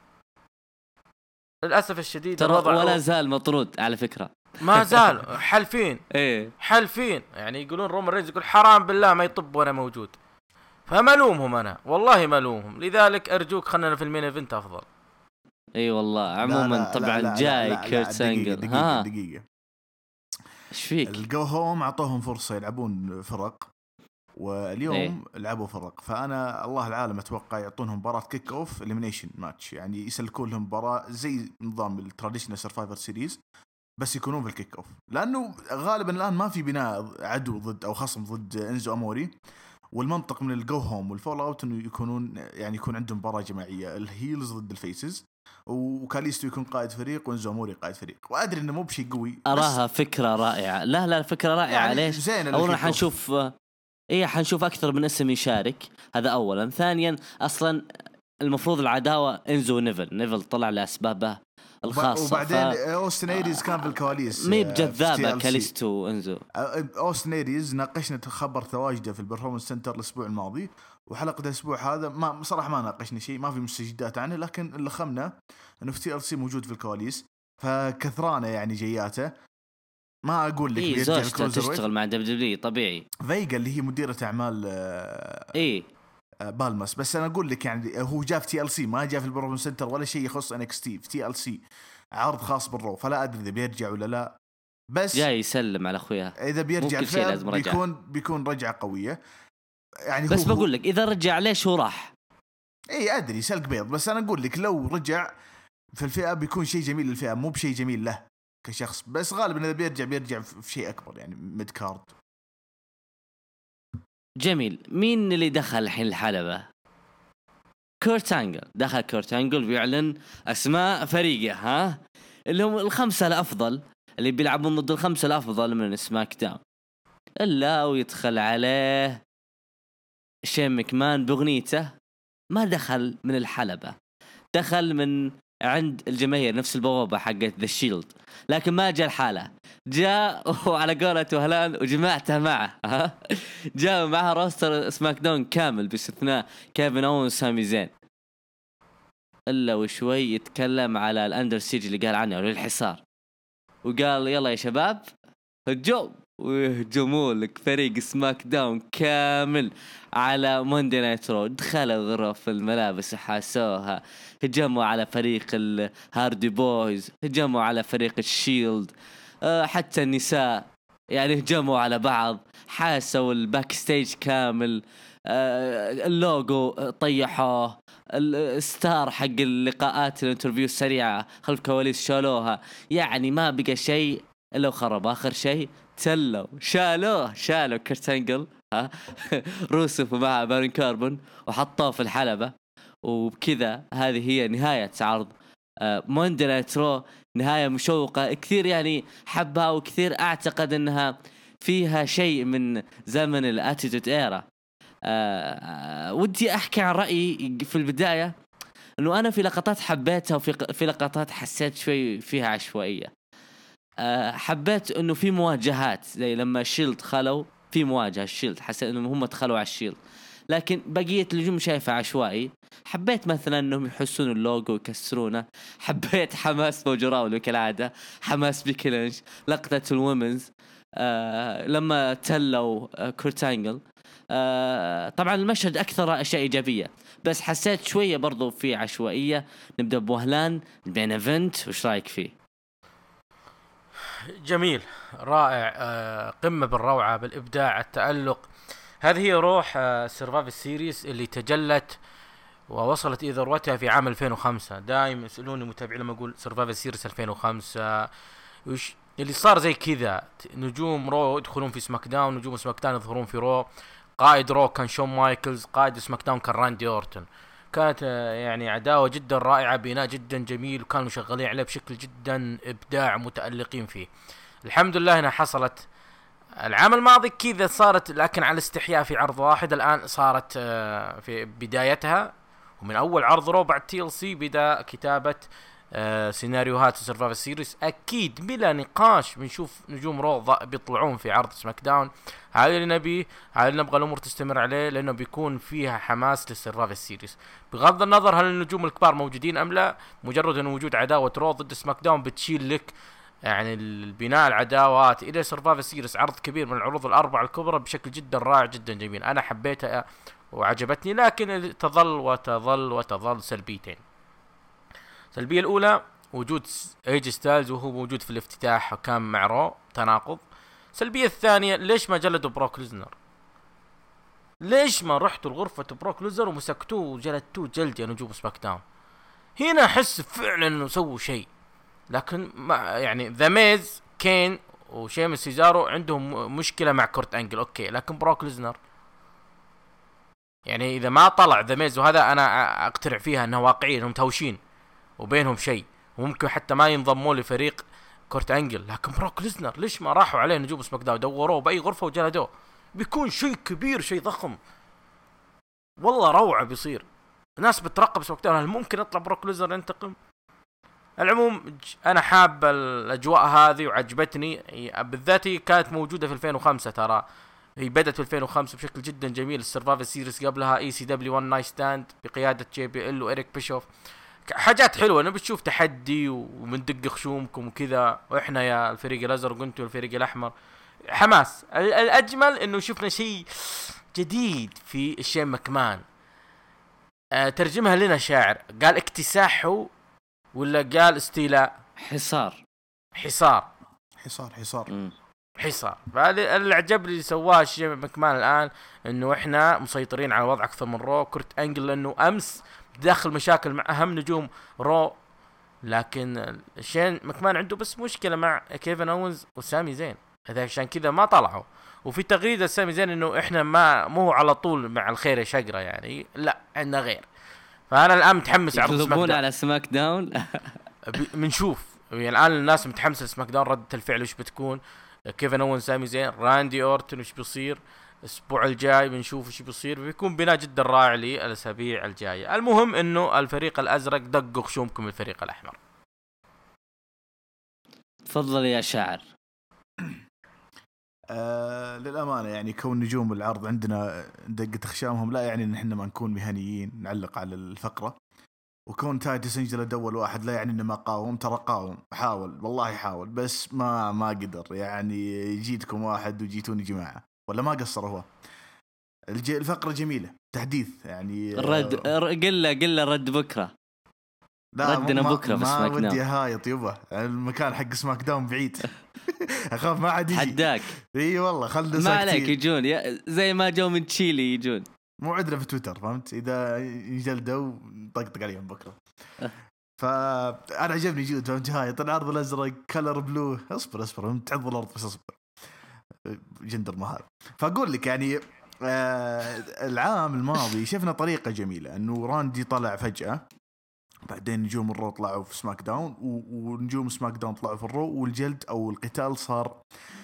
للأسف الشديد ترى ولا زال مطرود على فكرة، ما زال حلفين ايه حلفين. يعني يقولون رومان رينز يقول حرام بالله ما يطب وانا موجود، فملومهم انا والله ملومهم. لذلك ارجوك خلنا في المين ايفنت افضل. اي والله. عموما لا لا طبعا لا لا جاي لا لا كيرت انجل. دقيقة ها دقيقة ايش فيك؟ الجو هوم اعطوهم فرصة يلعبون فرق، واليوم إيه؟ لعبوا فرق. فانا الله العالم اتوقع يعطونهم مباراة كيك اوف اليمينيشن ماتش، يعني يسلكون لهم مباراة زي نظام التراديشنال سرفايفر سيريز بس يكونون في الكيك اوف، لانه غالبا الان ما في بناء عدو ضد او خصم ضد انزو اموري. والمنطق من الجو هوم والفول اوت انه يكونون يعني يكون عندهم مباراة جماعية، الهيلز ضد الفيسز، وكاليستو يكون قائد فريق وانزو اموري قائد فريق. وادري انه مو بشيء قوي، اراها فكرة رائعة. لا لا فكرة رائعة. يعني ليش؟ زين اول راح نشوف ايه حنشوف اكثر من اسم يشارك، هذا اولا. ثانيا اصلا المفروض العداوه انزو ونيفل، نيفل طلع لاسبابه الخاصه، وبعدين ف... اوستن ايريز كان في الكواليس، مي بجذابه كاليستو وانزو. اوستن ايريز ناقشنا خبر تواجده في البرفورمانس سنتر الاسبوع الماضي، وحلقه الاسبوع هذا ما صراحه ما ناقشنا شيء، ما في مستجدات عنه، لكن اللي خمنا انه في تي ال سي موجود في الكواليس، فكثرانه يعني جياته. ما اقول لك إيه بيرجع زوجته تشتغل مع دبليو دبليو طبيعي، فيجا اللي هي مديره اعمال ايه بالمس. بس انا اقول لك يعني هو جاء في تي ال سي، ما جاء في البروفن سنتر ولا شيء يخص ان اكس تي، في تي ال سي عرض خاص بالرو، فلا ادري اذا بيرجع ولا لا. بس جاي يسلم على اخويا، اذا بيرجع بيكون بيكون رجعه قويه يعني. بس بقول لك اذا رجع ليش هو راح، اي ادري سلك بيض، بس انا اقول لك لو رجع في الفئه بيكون شيء جميل للفئه، مو بشيء جميل له كشخص. بس غالبا اذا بيرجع بيرجع في شيء اكبر يعني ميد كارد. جميل. مين اللي دخل الحين الحلبة؟ كورت أنجل. دخل كورت أنجل بيعلن أسماء فريقه، ها اللي هم الخمسة الأفضل اللي بيلعبون ضد الخمسة الأفضل من سماك داون، إلا ويدخل عليه شين مكمان بغنيته. ما دخل من الحلبة، دخل من عند الجماهير، نفس البوابة حقت ذا شيلد، لكن ما جاء الحالة، جاء وعلى قولة وهلان وجماعته معه، ها جاء معه روستر سماك داون كامل باستثناء كيفن أون وسامي زين. إلا وشوي يتكلم على الأندر سيج اللي قال عنه للحصار، وقال يلا يا شباب هجوم، ويهجموا لك فريق سماك داون كامل على موندي نايت رو. دخلوا غرف الملابس وحاسوها، هجموا على فريق الهاردي بويز، هجموا على فريق الشيلد، أه حتى النساء يعني هجموا على بعض، حاسوا الباك ستيج كامل، أه اللوجو طيحوه، الستار حق اللقاءات الانترفيو السريعة خلف كواليس شالوها، يعني ما بقى شيء إلا وخرب. آخر شيء تلو شالوه شالوا كورت أنجل، ها روسف ومع بارين كاربون وحطوه في الحلبة. وبكذا هذه هي نهاية عرض موندي نايت رو، نهاية مشوقة كثير يعني حبها، وكثير أعتقد أنها فيها شيء من زمن الاتيتود إيرا. أه ودي أحكي عن رأيي في البداية، أنه أنا في لقطات حبيتها وفي في لقطات حسيت شوي فيها عشوائية. أه حبيت أنه في مواجهات زي لما شيلد خلوا في مواجهة الشيلد، حسيت أنهم هم دخلوا على الشيلد، لكن بقية الهجوم شايفة عشوائي. حبيت مثلا أنهم يحسون اللوجو ويكسرونه، حبيت حماس موجراولو كالعادة، حماس بيكلينش، لقطة الومنز أه لما تلوا أه كورت أنجل. آه طبعا المشهد أكثر أشياء إيجابية، بس حسيت شوية برضو في عشوائية. نبدأ بوهلان البين ايفنت، وش رأيك فيه؟ جميل رائع، آه قمة بالروعة بالإبداع التألق. هذه هي روح آه سيرفايفر سيريس اللي تجلت ووصلت إلى ذروتها في عام ألفين وخمسة. دائما يسألوني متابعين لما أقول سيرفايفر سيريس ألفين وخمسة وش اللي صار زي كذا، نجوم رو يدخلون في سماك داون، نجوم سماك داون يظهرون في رو. قائد رو كان شون مايكلز، قائد سماك داون كان راندي أورتون. كانت يعني عداوة جدا رائعة، بناء جدا جميل، وكانوا شغالين عليه بشكل جدا إبداع متألقين فيه. الحمد لله هنا حصلت العام الماضي كذا صارت، لكن على استحياء في عرض واحد. الآن صارت في بدايتها، ومن أول عرض رو بعد تي ال سي بدأ كتابة آه سيناريوهات سيرفايفر سيريس. اكيد بلا نقاش بنشوف نجوم رو بيطلعون في عرض سماك داون. هذا اللي نبي، هذا اللي نبغى الامور تستمر عليه، لانه بيكون فيها حماس للسيرفايفر سيريس بغض النظر هل النجوم الكبار موجودين ام لا. مجرد انه وجود عداوه رو ضد سماك داون بتشيل لك يعني البناء العداوات الى سيرفايفر سيريس، عرض كبير من العروض الاربعه الكبرى بشكل جدا رائع جدا جميل. انا حبيتها وعجبتني، لكن تظل وتظل وتظل سلبيتين. السلبية الأولى وجود ايجي ستايلز وهو موجود في الافتتاح وكان مع رو، تناقض. السلبية الثانية ليش ما جلدوا بروك ليزنر؟ ليش ما رحتوا لغرفة بروك ليزنر ومسكتوه وجلدتوه جلد يا نجوم سماك داون؟ هنا أحس فعلا إنه سووا شيء، لكن ما يعني ذا ميز كين وشيمس سيزارو عندهم مشكلة مع كورت أنجل أوكي، لكن بروك ليزنر يعني إذا ما طلع ذا ميز، وهذا أنا أقتنع فيها أنه واقعي إنهم تهوشين وبينهم شيء، وممكن حتى ما ينضموا لفريق كورت أنجل، لكن بروك ليزنر ليش ما راحوا عليه نجوم سماك داون دوروه بأي غرفة وجلدوه؟ بيكون شيء كبير، شيء ضخم والله، روعة بيصير. الناس بترقب سوكتان، هل ممكن يطلع بروك ليزنر ينتقم؟ العموم انا حاب الاجواء هذه وعجبتني، بالذات هي كانت موجودة في ألفين وخمسة، ترى هي بدأت في ألفين وخمسة بشكل جدا جميل. السرفايفر سيريس قبلها اي سي دبليو وان نايت ستاند بقيادة جي بي ال وإريك بيشوف، حاجات حلوة. انا بتشوف تحدي ومندق خشومكم وكذا، واحنا يا الفريق الازرق وانتم الفريق الاحمر، حماس. الاجمل انه شفنا شيء جديد في شين ماكمان. أه ترجمها لنا شاعر، قال اكتساحه ولا قال استيلاء؟ حصار حصار حصار حصار م. حصار. فهذا اللي عجبني اللي سواه شين ماكمان الان، انه احنا مسيطرين على الوضع اكثر من رو. كورت انجل لانه امس داخل مشاكل مع اهم نجوم رو، لكن شين ماكمان عنده بس مشكلة مع كيفن أوينز وسامي زين، هذا عشان كذا ما طلعوا. وفي تغريدة سامي زين انه احنا ما مو على طول مع الخير يا شقرة، يعني لا عندنا غير. فانا الان متحمس على سماك داون على سماك داون بنشوف يعني الان الناس متحمسة لسماك داون، ردة الفعل وش بتكون، كيفن أوينز سامي زين راندي اورتن وش بيصير الاسبوع الجاي، بنشوف وش بيصير. بيكون بناء جدا رائع للاسابيع الجايه. المهم انه الفريق الازرق دقوا خشومكم الفريق الاحمر. تفضل يا شاعر. آه للأمانة يعني كون نجوم العرض عندنا دقة خشامهم لا يعني إن إحنا ما نكون مهنيين نعلق على الفقرة، وكون تايتس انجلد أول واحد لا يعني إنه ما قاوم، ترى قاوم، حاول والله حاول، بس ما ما قدر. يعني جيتكم واحد وجيتوني جماعة، ولا ما قصر هو. الفقرة جميلة، تحديث يعني. الرد قل قل رد بكرة، ردنا بكرة بس ما ودي هايط يبا، المكان حق سماك داون بعيد اخاف ما عاد يجي حداك. اي والله خلنا ما عليك يجون زي ما جو من تشيلي يجون، مو عدنا في تويتر فهمت، اذا يجلدوا طقطق عليهم بكره. فانا عجبني جود فهمت هايط العرض الازرق كلر بلو. اصبر اصبر تعض الارض بس اصبر، جندر مهار. فاقول لك يعني آه العام الماضي شفنا طريقة جميلة انه راندي طلع فجأة، بعدين نجوم الرو طلعوا في سماك داون، ونجوم سماك داون طلعوا في الرو، والجلد او القتال صار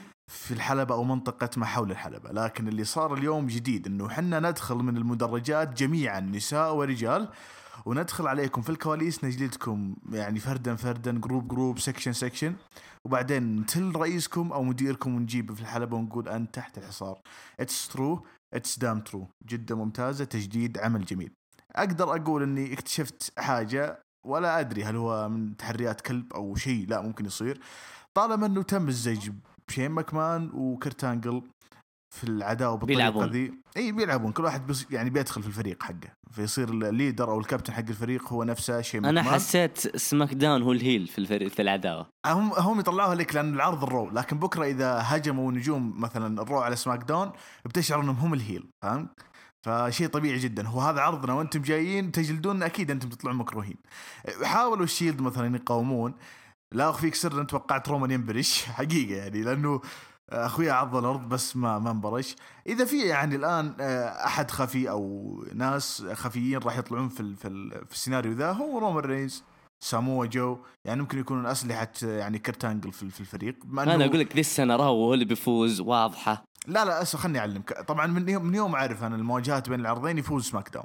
في الحلبة او منطقة ما حول الحلبة. لكن اللي صار اليوم جديد انه حنا ندخل من المدرجات جميعا نساء ورجال، وندخل عليكم في الكواليس نجلدكم يعني فردا فردا، جروب جروب، سكشن سكشن، وبعدين نتل رئيسكم او مديركم ونجيبه في الحلبة ونقول انت تحت الحصار. اتس ترو، اتس دام ترو. جدا ممتازة، تجديد، عمل جميل. اقدر اقول اني اكتشفت حاجة ولا ادري هل هو من تحريات كلب او شيء، لا ممكن يصير طالما انه تم الزج بشين ماكمان وكرت أنجل في العداوة بالطريقة ذي. اي بيلعبون كل واحد بس يعني بيدخل في الفريق حقه، فيصير الليدر او الكابتن حق الفريق هو نفسه شين ماكمان. انا حسيت سماك داون هو الهيل في الفريق في العداوة. هم هم يطلعوها لك لان العرض الرو، لكن بكرة اذا هجموا نجوم مثلا الرو على سماك داون بتشعر انهم هم الهيل، فهمت؟ فشيء طبيعي جدا، هو هذا عرضنا وانتم جايين تجلدون، اكيد انتم تطلعون مكروهين. حاولوا الشيلد مثلا يقاومون، لا اخفيك سر انت توقعت رومان ينبرش حقيقه يعني، لانه اخويا عض الارض بس ما ما انبرش. اذا في يعني الان احد خفي او ناس خفيين راح يطلعون في في, في السيناريو ذا، هو رومان رينز، ساموا جو، يعني ممكن يكونون اسلحه يعني كرت أنجل في الفريق. انا اقول لك ذي السنه راهو هو اللي بيفوز واضحه. لا لا اسف خلني اعلمك، طبعا من يوم من يوم اعرف انا المواجهات بين العرضين يفوز سماك داون،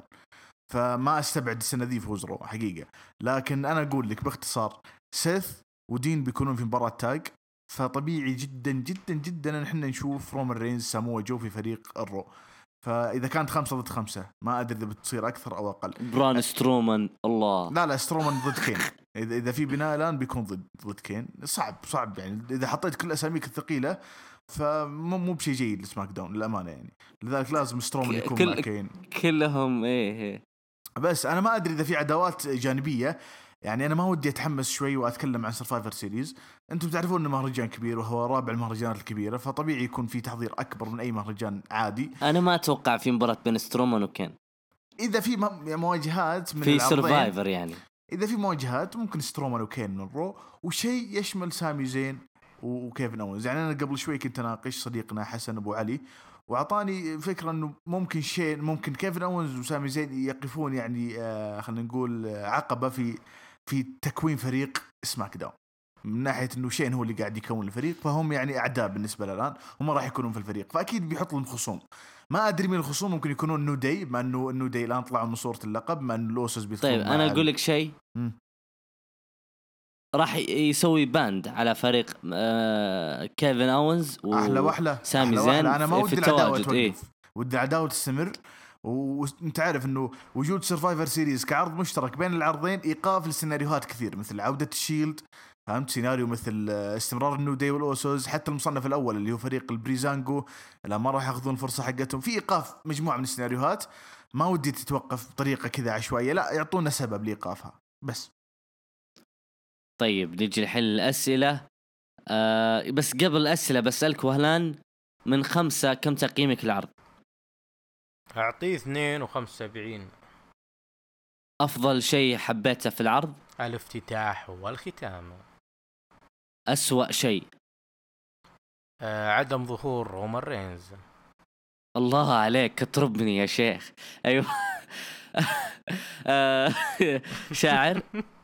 فما استبعد السنه ذي يفوز رو حقيقه. لكن انا اقول لك باختصار سيث ودين بيكونون في مباراه تاج، فطبيعي جدا جدا جدا ان احنا نشوف رومان رينز ساموا جو في فريق الرو. فاذا كانت خمسة ضد خمسة ما ادري اذا بتصير اكثر او اقل. بران سترومان الله لا لا سترومان ضد كين، اذا اذا في بناء الان بيكون ضد ضد كين. صعب صعب يعني اذا حطيت كل اساميك الثقيله فمو مو بشيء جيد لسماك داون للامانه يعني، لذلك لازم سترومان يكون كل مع كين كلهم ايه ايه. بس انا ما ادري اذا في عداوات جانبيه يعني، انا ما ودي اتحمس شوي واتكلم عن سرفايفر سيريز. انتم تعرفون انه مهرجان كبير وهو رابع المهرجانات الكبيره، فطبيعي يكون في تحضير اكبر من اي مهرجان عادي. انا ما اتوقع في مباراه بين سترومان وكين، اذا في مواجهات من في سرفايفر يعني، اذا في مواجهات ممكن سترومان وكين من الرو، وشيء يشمل سامي زين وكيفن أوينز. يعني انا قبل شوي كنت اناقش صديقنا حسن ابو علي وعطاني فكره انه ممكن شيء ممكن كيفن أوينز وسامي زين يقفون يعني آه خلينا نقول آه عقبه في في تكوين فريق سماك داون. من ناحيه انه شين هو اللي قاعد يكون الفريق، فهم يعني اعداء بالنسبه له الان، هم راح يكونون في الفريق، فاكيد بيحط لهم خصوم. ما ادري مين الخصوم، ممكن يكونون نو داي، مع انه نو داي الان طلعوا من صوره اللقب، مع انه لوسوس بيدخلون. طيب انا اقول لك شيء، راح يسوي باند على فريق آه كيفن أوينز احلى واحلى سامي زين. انا ما ودي العداوه توقف، إيه؟ ودي العداوه تستمر. وانت عارف انه وجود سرفايفر سيريز كعرض مشترك بين العرضين ايقاف لسيناريوهات كثير، مثل عوده الشيلد، فهمت، سيناريو مثل استمرار النو داي والاوسوس، حتى المصنف الاول اللي هو فريق البريزانجو لا ما راح ياخذون الفرصه حقتهم، في ايقاف مجموعه من السيناريوهات. ما ودي تتوقف بطريقه كذا عشوائيه، لا يعطونا سبب لايقافها بس. طيب نجي الحين الاسئله. آه بس قبل الاسئله بسالك وهلان، من خمسة كم تقييمك العرض؟ اعطيه اثنين وخمسة وسبعين. افضل شيء حبيته في العرض؟ الافتتاح والختام. أسوأ شيء؟ آه عدم ظهور رومان رينز. الله عليك تطربني يا شيخ. ايوه. آه شاعر،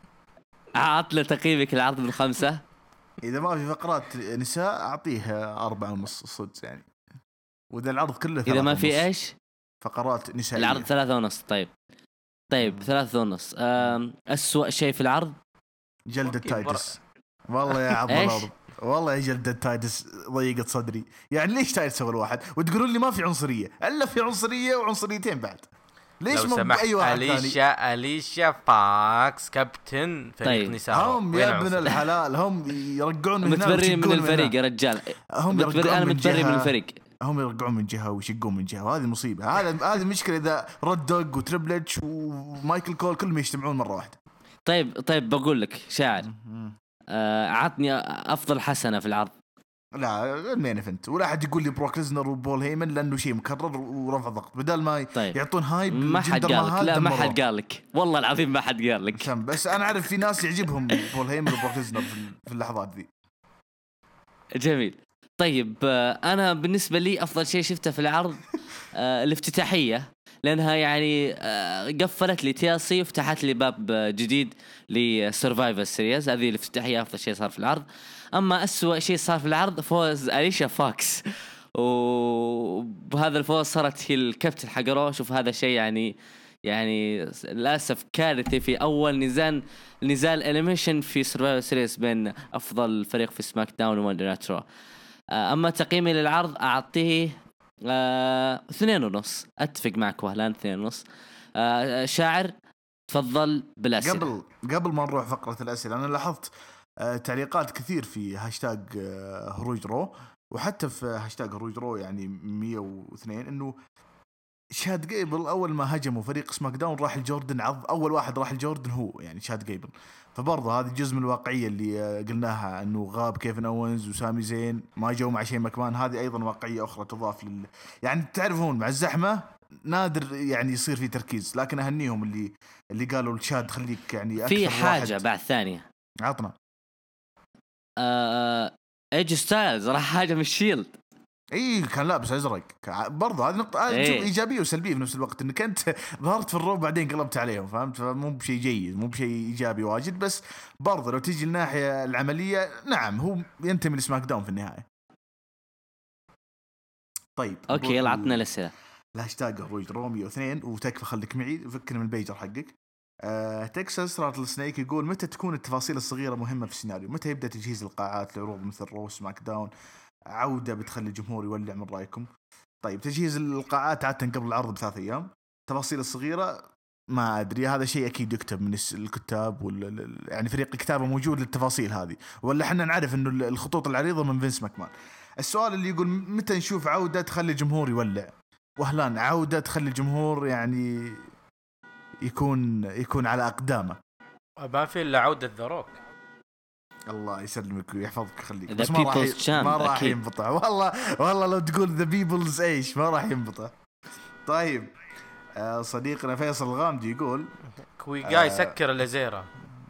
عطله تقييمك العرض من خمسة. اذا ما في فقرات نساء اعطيه أربعة ونص صدق يعني، وإذا العرض كله إذا ما في إيش فقرات نسائية العرض ثلاثة ونص. طيب طيب ثلاثة ونص. أسوأ شيء في العرض جلدة تايتس. والله يا عبد الله، والله يا جلدة تايتس ضيقت صدري. يعني ليش تايتس أول واحد وتقولون لي ما في عنصرية؟ إلا في عنصرية وعنصريتين بعد. ليش ما أي واحد ثاني؟ أليشا أليشا فاكس كابتن فريق طيب. نساء. هم يا ابن الحلال هم يرجعون من هنا متبرئين من الفريق يا رجال. هم متبرئ أنا متبرئ من الفريق. هم يرجعون من جهة ويشقون من جهة، وهذه مصيبة. هذا هذه مشكلة إذا رود دوغ وتريبلتش ومايكل كول كلهم يجتمعون مرة واحدة. طيب طيب بقول لك شاعر، آه عطني أفضل حسنة في العرض. لا المين ايفنت، ولا أحد يقول لي بروك ليزنر وبول هيمن لأنه شيء مكرر ورفع ضغط، بدل ما طيب. يعطون هايب. ما حد قال لك، لا ما حد قال لك، والله العظيم ما حد قال لك. بس أنا أعرف في ناس يعجبهم بول هيمن وبروك ليزنر في اللحظات ذي. جميل. طيب أنا بالنسبة لي أفضل شيء شفته في العرض آه الافتتاحية، لأنها يعني آه قفلت لي تي ال سي وفتحت لي باب جديد لسرفايفر سيريز. هذه الافتتاحية أفضل شيء صار في العرض. أما أسوأ شيء صار في العرض فوز أليشا فاكس، وبهذا الفوز صارت هي الكابتن حق رو. شوف هذا شيء يعني يعني للأسف كارثي في أول نزال نزال أنيميشن في سرفايفر سيريز بين أفضل فريق في سماك داون وماندي نايت رو. أما تقييمي للعرض أعطيه آه، اثنين ونص. أتفق معك وهلان اثنين ونص. آه، شاعر تفضل بالأسئلة. قبل قبل ما نروح فقرة الأسئلة، أنا لاحظت آه تعليقات كثير في هاشتاج آه هروج رو، وحتى في هاشتاج هروج رو يعني مية واثنين، إنه شاد جيبل أول ما هجموا فريق سماك داون راح الجوردن عض، أول واحد راح الجوردن هو يعني شاد جيبل. فبرضه هذا جزء من الواقعية اللي قلناها، أنه غاب كيفن أوينز وسامي زين ما جو مع شيء مكمان. هذه أيضا واقعية أخرى تضاف لل، يعني تعرفون مع الزحمة نادر يعني يصير في تركيز، لكن أهنيهم اللي اللي قالوا الشاد خليك يعني في حاجة بعد ثانية. عطنا آه ايج ستايلز راح هاجم الشيلد. اي كان لابس ازرق برضه. هذه نقطه إيه. ايجابيه وسلبيه في نفس الوقت، انك انت ظهرت في الروب بعدين قلبت عليهم، فهمت؟ فمو بشيء جيد، مو بشيء ايجابي واجد. بس برضه لو تيجي الناحيه العمليه، نعم هو ينتمي لسماك داون في النهايه. طيب اوكي يلا عطنا الاسئله. الهاشتاج هروج روميو اثنين وتكفى خليك معي، فكني من البيجر حقك. أه تكساس راتل سنيك يقول متى تكون التفاصيل الصغيره مهمه في السيناريو؟ متى يبدا تجهيز القاعات لعروض مثل رو سماك داون؟ عودة بتخلي الجمهور يولع من رأيكم. طيب تجهيز القاعات عادة قبل العرض بثلاث أيام. تفاصيل الصغيرة ما أدري، هذا شيء أكيد يكتب من الكتاب ولا يعني فريق الكتابة موجود للتفاصيل هذه، ولا حنا نعرف إنه الخطوط العريضة من فينس ماكمان. السؤال اللي يقول متى نشوف عودة تخلي الجمهور يولع؟ وهلان عودة تخلي الجمهور يعني يكون يكون على أقدامه. ما في إلا عودة ذا روك. الله يسلمك ويحفظك خليك، بس ما راح ما راح ينبطع والله. والله لو تقول ذا بيبلز ايش ما راح ينبطع. طيب آه صديقنا فيصل الغامدي يقول كوي جاي آه سكر الليزيرا.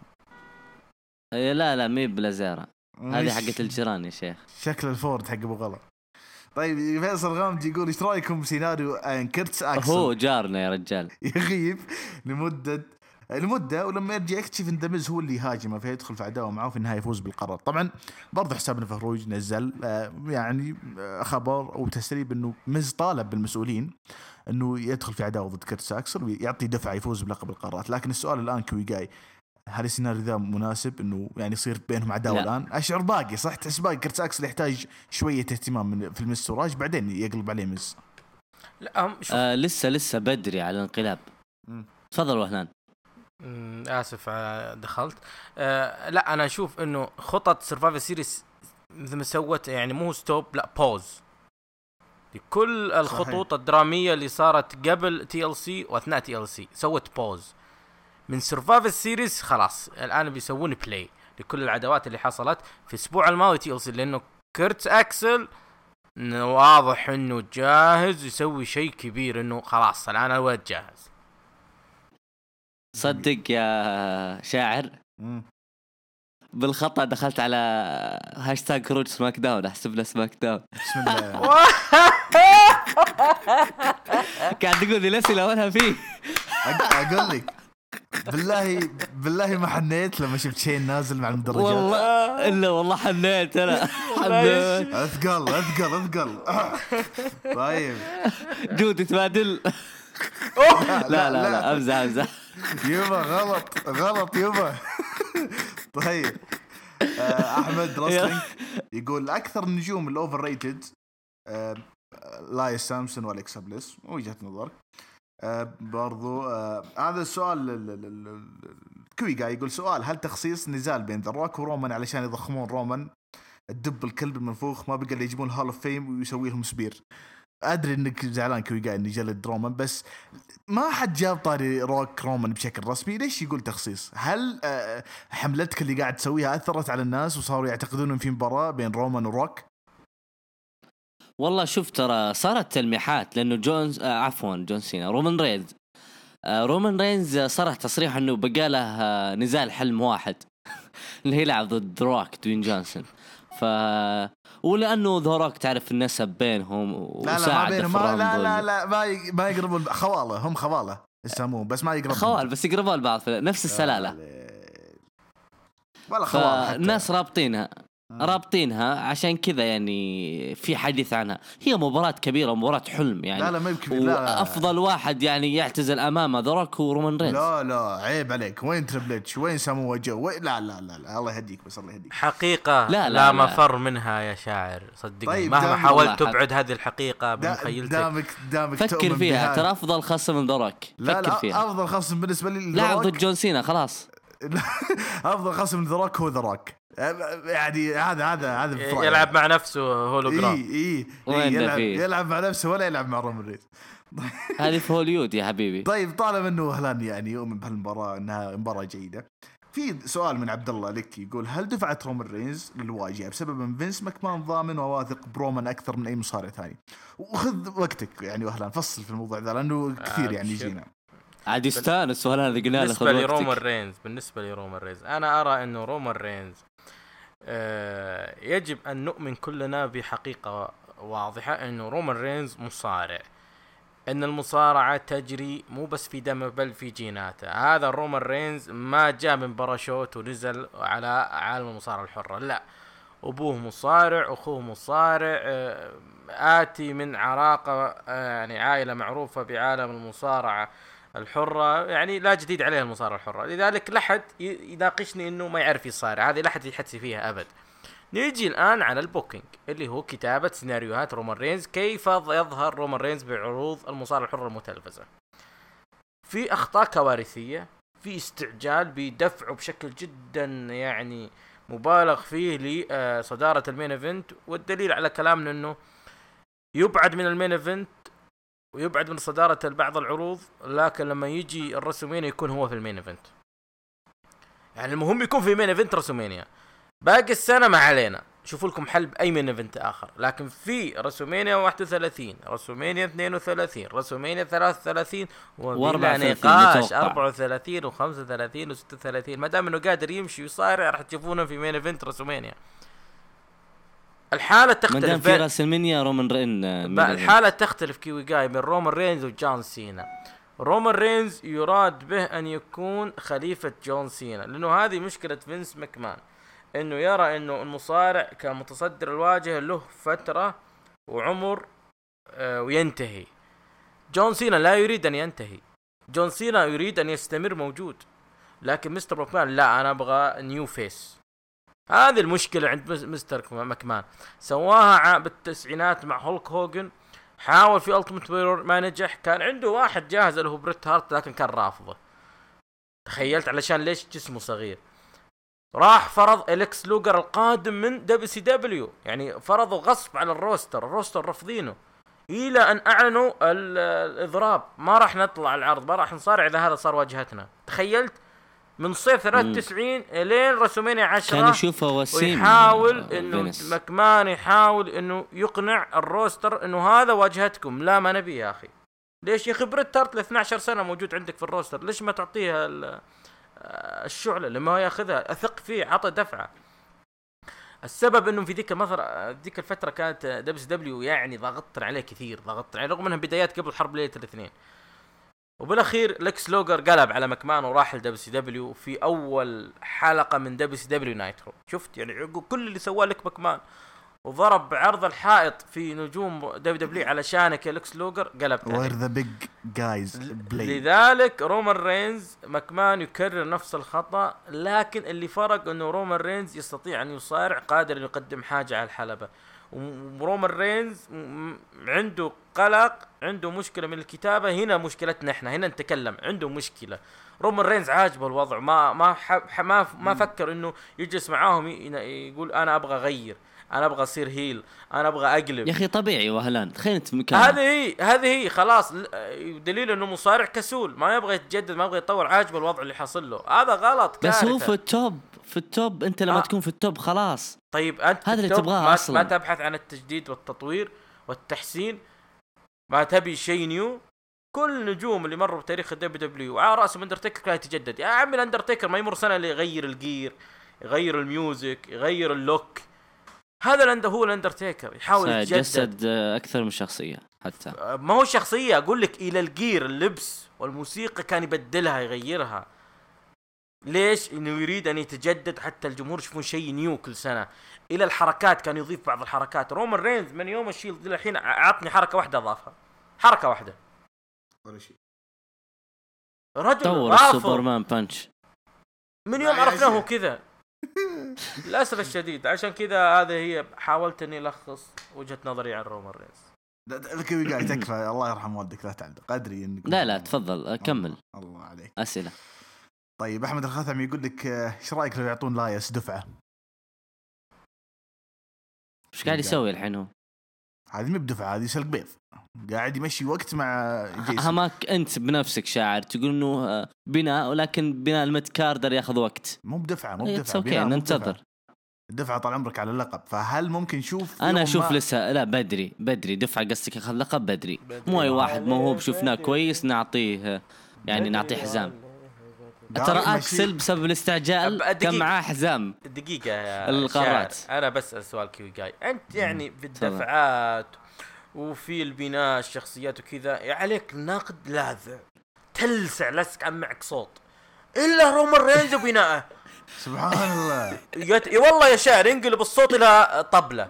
لا لا مي بلازيرا، هذه حقت الجيران يا شيخ، شكل الفورد حق ابو غلط. طيب فيصل الغامدي يقول ايش رايكم بسيناريو ان كيرتس اكسل هو جارنا يا رجال يغيب لمده المدة، ولما يرجع يكتشف ان دمز هو اللي هاجمه فيدخل في عداوة معه، في النهاية يفوز بالقرار. طبعا برضه حسابنا فهروج نزل يعني خبر او تسريب انه مز طالب بالمسؤولين انه يدخل في عداوة ضد كرت ساكسر ويعطي دفعة يفوز بلقب القارات. لكن السؤال الان كوي جاي، هل السيناريو ذا مناسب انه يعني يصير بينهم عداوة لا. الان؟ اشعر باقي صح، تحس باقي كرت ساكسر يحتاج شوية اهتمام من في المس سوراج بعدين يقلب عليه مز. لا هم شوف آه لسه لسه بدري على الانقلاب. مم. تفضل وهلان. مم، اسف آه، دخلت. آه لا انا اشوف انه خطط سرفايفر سيريس مثل ما سوت يعني مو ستوب لا بوز لكل الخطوط صحيح. الدراميه اللي صارت قبل تي ال سي واثناء تي ال سي، سوت بوز من سرفايفر سيريس. خلاص الان بيسوون بلاي لكل العداوات اللي حصلت في الاسبوع الماضي تي ال سي، لانه كيرت اكسل واضح انه جاهز يسوي شيء كبير، انه خلاص الان الواد جاهز. صدق يا شاعر مم. بالخطأ دخلت على هاشتاج خروج سماك داون، احسب له سماك داون. بسم الله. قاعد تقول لي الأسئلة وينها فيه. أق- اقول لك بالله بالله ما حنيت لما شفت شيء نازل مع المدرجات. والله الا والله حنيت انا حنيت. اثقل اثقل اثقل. طيب جودة تبادل. لا لا لا امزح امزح. يبا غلط غلط يبا. طيب آه، احمد راسلينج يقول اكثر النجوم الاوفر ريتد آه، لايس سامسون والكسا بليس، وجهة نظر. آه، برضو آه، هذا السؤال ال- ال- ال- كوي قاعد يقول سؤال، هل تخصيص نزال بين ذا روك ورومان علشان يضخمون رومان الدب الكلب المنفوخ ما بقى اللي يجيبون هال اوف فيم ويسوي لهم سبير؟ ادري انك زعلان كوي قاعد اني جلد رومان، بس ما حد جاب طاري روك رومان بشكل رسمي، ليش يقول تخصيص؟ هل آه، حملتك اللي قاعد تسويها اثرت على الناس وصاروا يعتقدون ان في مباراة بين رومان وروك؟ والله شوف ترى صارت تلميحات، لانه جونز آه عفوا جون سينا رومان رينز آه رومان رينز آه، صرح تصريح انه بقى له آه نزال حلم واحد اللي هي يلعب ضد روك دوين جونسون. ف ولانه ذا روك تعرف النسب بينهم لا لا ما وساعده بينهم في ما لا الرامبل. لا لا ما ي- ما يقربون خواله، هم خواله يسمون بس ما يقربون خوال بس يقربوا لبعض في نفس السلالة. ولا خوال حتى. فالناس رابطينها رابطينها عشان كذا يعني في حديث عنها. هي مباراة كبيرة، مباراة حلم يعني. لا لا ما يمكن. لا لا. وأفضل واحد يعني يعتزل أمامه ذا روك ورومان رينز. لا لا عيب عليك، وين تربلتش وين سامو جو وين؟ لا لا لا لا الله يهديك بس الله يهديك. حقيقة لا لا, لا لا لا. مفر منها يا شاعر صدقني. طيب مهما دام- حاولت والله تبعد هذه الحقيقة دا بمخيلتك. دامك دامك فكر تؤمن فيها بهذا. ترى أفضل خصم من ذا روك. لا فكر لا فيها. افضل خصم بالنسبه لي لاعب ذا ضد روك. جون سينا خلاص. افضل خصم من ذا روك هو ذا روك، يعني هذا هذا هذا بفرق. يلعب مع نفسه هولوجرام. اي اي وين يلعب, فيه؟ يلعب مع نفسه ولا يلعب مع رومان رينز. هذه في هوليود يا حبيبي. طيب طالما انه هلان يعني يؤمن بهالمباراه انها مباراه جيده، في سؤال من عبد الله لك يقول هل دفعت رومان رينز للواجهه بسبب ان فينس ماكمان ضامن وواثق برومان اكثر من اي مصارع ثاني؟ وخذ وقتك يعني وهلان فصل في الموضوع ذا لانه كثير يعني أبشر. يجينا. عاد يستانس ولا هذا قلنا له بالنسبة خذ لرومان وقتك. رينز بالنسبة لرومان رينز أنا أرى أنه رومان رينز آه يجب أن نؤمن كلنا بحقيقة واضحة أنه رومان رينز مصارع، أن المصارعة تجري مو بس في دمه بل في جيناته. هذا رومان رينز ما جاء من باراشوت ونزل على عالم المصارعة الحرة، لا، أبوه مصارع، أخوه مصارع، آه آتي من عراقة، آه يعني عائلة معروفة بعالم المصارعة الحرة، يعني لا جديد عليها المصارعة الحرة. لذلك لا حد يناقشني انه ما يعرف يصارع، هذه لا حد يحدث فيها ابد. نيجي الان على البوكينج اللي هو كتابة سيناريوهات رومان رينز، كيف يظهر رومان رينز بعروض المصارعة الحرة المتلفزة. في اخطاء كوارثية، في استعجال بدفعه بشكل جدا يعني مبالغ فيه لصدارة المين ايفنت، والدليل على كلامنا انه يبعد من المين ايفنت ويبعد من صدارة بعض العروض، لكن لما يجي الرسومينيا يكون هو في المين ايفنت. يعني المهم يكون في مين ايفنت رسومينيا، باقي السنة ما علينا، شوفوا لكم حل بأي مين ايفنت آخر. لكن في رسومينيا واحد وثلاثين، رسومينيا اثنين وثلاثين، رسومينيا ثلاثة وثلاثين، وبلا نقاش أربعة وثلاثين وخمسة وثلاثين وستة وثلاثين. ما دام إنه قادر يمشي ويصارع راح تشوفونه في مين ايفنت رسومينيا. الحالة تختلف. ما دام في راس المنيا رومان رين. الحالة تختلف كيوي جاي من رومان رينز وجون سينا. رومان رينز يراد به أن يكون خليفة جون سينا، لأنه هذه مشكلة فينس ماكمان، إنه يرى إنه المصارع كمتصدر الواجهة له فترة وعمر آه وينتهي. جون سينا لا يريد أن ينتهي، جون سينا يريد أن يستمر موجود، لكن مستر ماكمان لا، أنا أبغى نيو فيس. هذه المشكلة عند مستر ماكمان. سواها بالتسعينات مع هولك هوجن، حاول في ألتيميت ويرور ما نجح، كان عنده واحد جاهز اللي هو بريت هارت لكن كان رافضه. تخيلت علشان ليش؟ جسمه صغير. راح فرض إليكس لوجر القادم من دبليو سي دبليو، يعني فرضوا غصب على الروستر، الروستر رفضينه إلى أن أعلنوا الإضراب، ما راح نطلع العرض، ما راح نصارع إذا هذا صار واجهتنا. تخيلت من صيف ثلاثة وتسعين لين رسومينيا عشرة كان يشوفه وسيم، ويحاول انه فينس. ماكمان يحاول انه يقنع الروستر انه هذا واجهتكم. لا ما نبي يا اخي، ليش يا اخي؟ بريت هارت ل اثنتي عشرة سنه موجود عندك في الروستر، ليش ما تعطيها الشعله لما ياخذها؟ اثق فيه، عطى دفعه. السبب انه في ذيك المره ذيك الفتره كانت دبليو دبليو يعني ضغطنا عليه كثير، ضغطنا عليه رغم انها بدايات قبل حرب ليله الاثنين. وبالاخير لكس لوجر قلب على ماكمان وراح لدبليو سي دبليو في اول حلقه من دبليو سي دبليو نايترو. شفت يعني كل اللي سواه لك ماكمان، وضرب بعرض الحائط في نجوم دبليو دبليو علشانك يا لكس لوجر، قلبت عليه. وير ذا بيج جايز بلاي. لذلك رومان رينز ماكمان يكرر نفس الخطا، لكن اللي فرق انه رومان رينز يستطيع ان يصارع، قادر ان يقدم حاجه على الحلبه. ورومان رينز عنده قلق، عنده مشكله من الكتابه. هنا مشكلتنا احنا، هنا نتكلم، عنده مشكله. رومان رينز عاجبه الوضع، ما ما ما ما فكر انه يجلس معاهم يقول انا ابغى اغير، انا ابغى اصير هيل، انا ابغى اقلب. يا اخي طبيعي وهلان، تخيل انت مكان. هذه هي هذه هي خلاص دليل انه مصارع كسول، ما يبغى يتجدد، ما يبغى يطور، عاجبه الوضع اللي حصل له. هذا غلط، بس كارثة. هو في التوب، في التوب انت لما آه. تكون في التوب خلاص. طيب انت هذا اللي تبغاه ما, اصلا. ما تبحث عن التجديد والتطوير والتحسين، ما تبي شيء نيو. كل نجوم اللي مروا بتاريخ الدبليو دبليو على راسهم اندرتيكر كان يتجدد. يا عمي الاندرتيكر ما يمر سنه اللي يغير الجير، يغير الميوزك، يغير اللوك. هذا الأند هو الاندرتيكر يحاول يتجدد، جسد اكثر من شخصيه حتى. ما هو شخصيه، اقول لك الى الجير، اللبس والموسيقى كان يبدلها يغيرها. ليش؟ انه يريد ان يتجدد حتى الجمهور يشوفون شيء نيو كل سنه. الى الحركات كان يضيف بعض الحركات. رومان رينز من يوم الشيلد للحين عطني حركه واحده اضافها، حركه واحده ولا شيء. رجل طور السوبرمان بانش من يوم عرفناه كذا. للاسف الشديد، عشان كذا هذه هي حاولت اني الخص وجهه نظري عن رومان رينز. ذكي قاعد تكفى. الله يرحم والدك، لا تعلق قدري انك. لا لا تفضل كمل. الله عليك. اسئله. طيب احمد الخاتم يقول لك ايش رايك لو يعطون لايس دفعه؟ ايش قاعد يسوي الحين هو؟ هذه مو بدفعه، هذه سلق بيض، قاعد يمشي وقت مع جيسون. هماك انت بنفسك شاعر تقول انه بناء، ولكن بناء المتكاردر ياخذ وقت. مو بدفعه، مو بدفعه. اوكي ننتظر. الدفعه طال عمرك على اللقب، فهل ممكن نشوف؟ انا اشوف ما... لسه لا بدري بدري دفعه قصدك ياخذ لقب بدري, بدري. مو اي واحد موهوب شفناه كويس نعطيه يعني نعطيه حزام. ترى اكسل بسبب الاستعجال كان معاه حزام. دقيقه يا القارات. انا بسال سؤال كيوي جاي، انت يعني في الدفعات وفي البناء الشخصيات وكذا عليك نقد لاذع تلسع لسك عن معك صوت، الا رومان رينز وبناءه سبحان الله. يا والله يا شاعر ينقلب الصوت الى طبله.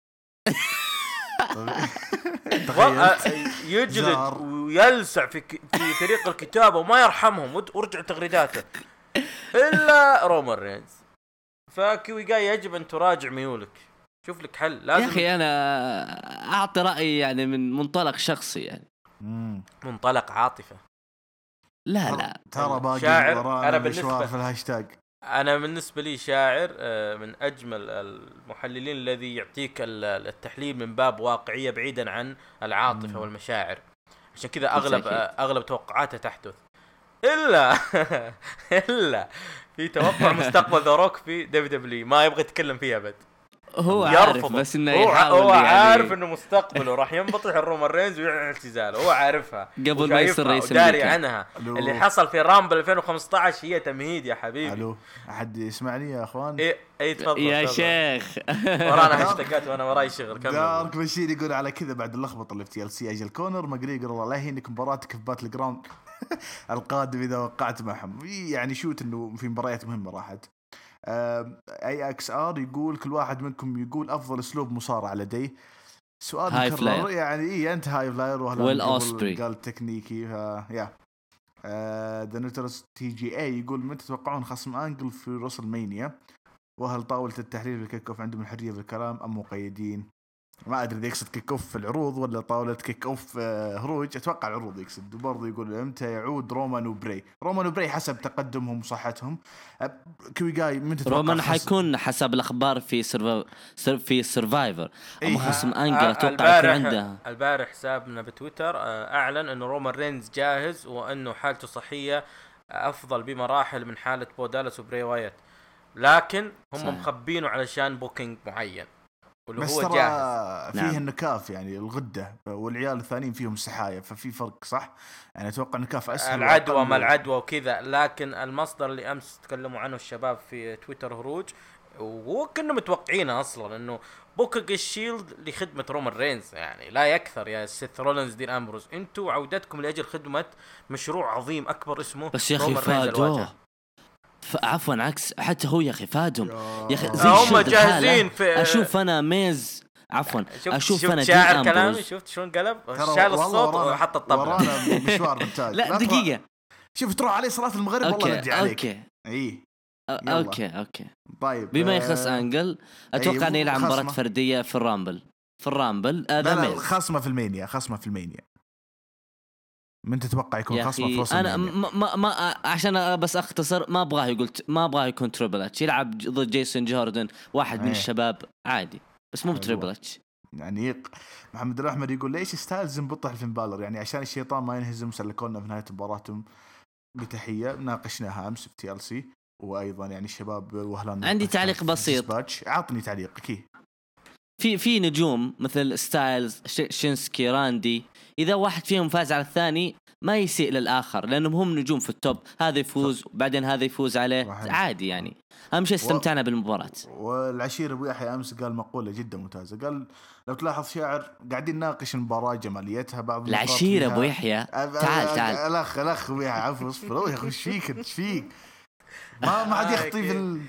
يجلد ويلسع في في طريق الكتابه وما يرحمهم، ورجع تغريداته الا رومان رينز. فكيوي جاي يجب ان تراجع ميولك، شوف لك حل. لازم يا اخي انا اعطي رايي يعني من منطلق شخصي، يعني مم. منطلق عاطفه. لا لا ترى باقي شاعر. انا بالنسبه في الهاشتاج انا بالنسبه لي شاعر من اجمل المحللين الذي يعطيك التحليل من باب واقعيه بعيدا عن العاطفه مم. والمشاعر. عشان كذا اغلب اغلب توقعاته تحدث، الا الا في توقع مستقبل ذا روك في دبليو دبليو ما يبغى يتكلم فيها ابد. هو عارف يرفض. بس انه هو, يحاول هو يعني عارف انه مستقبله راح ينبطح الرومان رينز ويعلن اعتزاله، هو عارفها قبل ما يصير رئيس داري أمريكا. عنها. ألو. اللي حصل في رامبل ألفين وخمسة عشر هي تمهيد يا حبيبي. الو احد يسمعني يا اخوان؟ ايه اي تفضل يا تفضل. شيخ ورانا هاشتاجات وانا وراي شغل. كمل. دارك بشير يقول على كذا بعد اللخبطه اللي في تي ال سي اجل كونر ماجريجر الله لا يهينك مباراتك في باتل جراوند القادم اذا وقعت معهم. يعني شوت انه في مباريات مهمه راحت. آه، اي اكس ار يقول كل واحد منكم يقول افضل اسلوب مصارعه لديه. سؤال هاي مكرر فلاير. يعني إيه أنت هاي فلاير وهلا والأوسبري. قال تكنيكي ها يا ذا نوترس تي جي اي يقول متى تتوقعون خصم أنجل في روسل مانيا؟ وهل طاولة التحليل الكيك اوف عندهم الحرية في الكلام أم مقيدين؟ ما أدري إذا يقصد كيك اوف في العروض ولا طاولة كيك اوف هروج. أتوقع العروض يقصد. وبرضه يقول امتى يعود رومان وبري؟ رومان وبري حسب تقدمهم وصحتهم. كوي جاي متى تتوقع رومان خصم؟ حيكون حسب الأخبار في سرف... في سرفايفر. إيه. أما خصم آه، أنجل آه، أتوقع يكون البارح- عنده. البارح حسابنا بتويتر آه، اعلن انه رومان رينز جاهز وانه حالته صحيه افضل بمراحل من حاله بودالاس وبري وايت، لكن هم صحيح. مخبينه علشان بوكينج معين واللي بس هو ترى جاهز. فيه نعم. النكاف يعني الغدة والعيال الثانيين فيهم السحاية ففي فرق صح. يعني أتوقع النكاف أسهل العدوى وأقل. ما العدوى وكذا، لكن المصدر اللي امس تكلموا عنه الشباب في تويتر هروج وكنا متوقعينه اصلا انه بوكينج الشيلد لخدمه رومان رينز، يعني لا يكثر يا سيث رولينز دين امبروز، انتوا عودتكم لاجل خدمه مشروع عظيم اكبر اسمه بس يا أخي رومان رينز فادوه. الواجهة. ف... عفوا عكس حتى هو يا أخي فادهم. يا أخي زي هم الشيلد جاهزين الحالة. في- أشوف أنا ميز عفوا شفت أشوف شفت أنا شاعر دين كلامي، أمبروز. شفت شلون قلب ترى شال والله الصوت ورانا- وحط الطبلة. ورانا مشوار بالتاج. لا تروح- دقيقة. شوف تروح عليه صلاة المغرب والله أوكي نرجع عليك. أوكي إيه أ- يلا. أوكي أوكي. طيب بما آه، يخص أنجل أتوقع أيوه، أنه يلعب مباراة خصمه. فردية في الرامبل. في الرامبل لا هذا لا ميز. خصمه في المانيا خصمه في المانيا. من تتوقع يكون يا خصمه في اخي روسل انا مانيا؟ ما, ما, ما عشان بس اختصر ما ابغاه يقول ما ابغاه يكون تريبل اتش يلعب ضد جيسون جوردن واحد من ايه. الشباب عادي بس مو حلوة. بتريبل اتش. يعني يق. محمد الأحمد يقول ليش ستايلز مبطح الفين بالر؟ يعني عشان الشيطان ما ينهزم سلكونا في نهاية مباراتهم بتحية. ناقشناها أمس في تي ال سي وأيضا يعني الشباب وهلان. عندي تعليق بسيط. عطني تعليق كي. في في نجوم مثل ستايلز ش- شينسكي راندي اذا واحد فيهم فاز على الثاني ما يسيء للآخر لأنهم هم نجوم في التوب. هذا يفوز وبعدين هذا يفوز عليه صحيح. عادي يعني. أهم شيء استمتعنا بالمباراة. والعشير أبو يحيى أمس قال مقولة جدا ممتازة. قال لو تلاحظ شاعر قاعدين نناقش المباراة جماليتها بعض النقاط العشير فيها- أبو يحيى أب- تعال أب- تعال. الأخ الأخ أبو يحيى عفوا اصبر يا أخي ايش فيك ايش فيك ما ما حد يخطي في ال...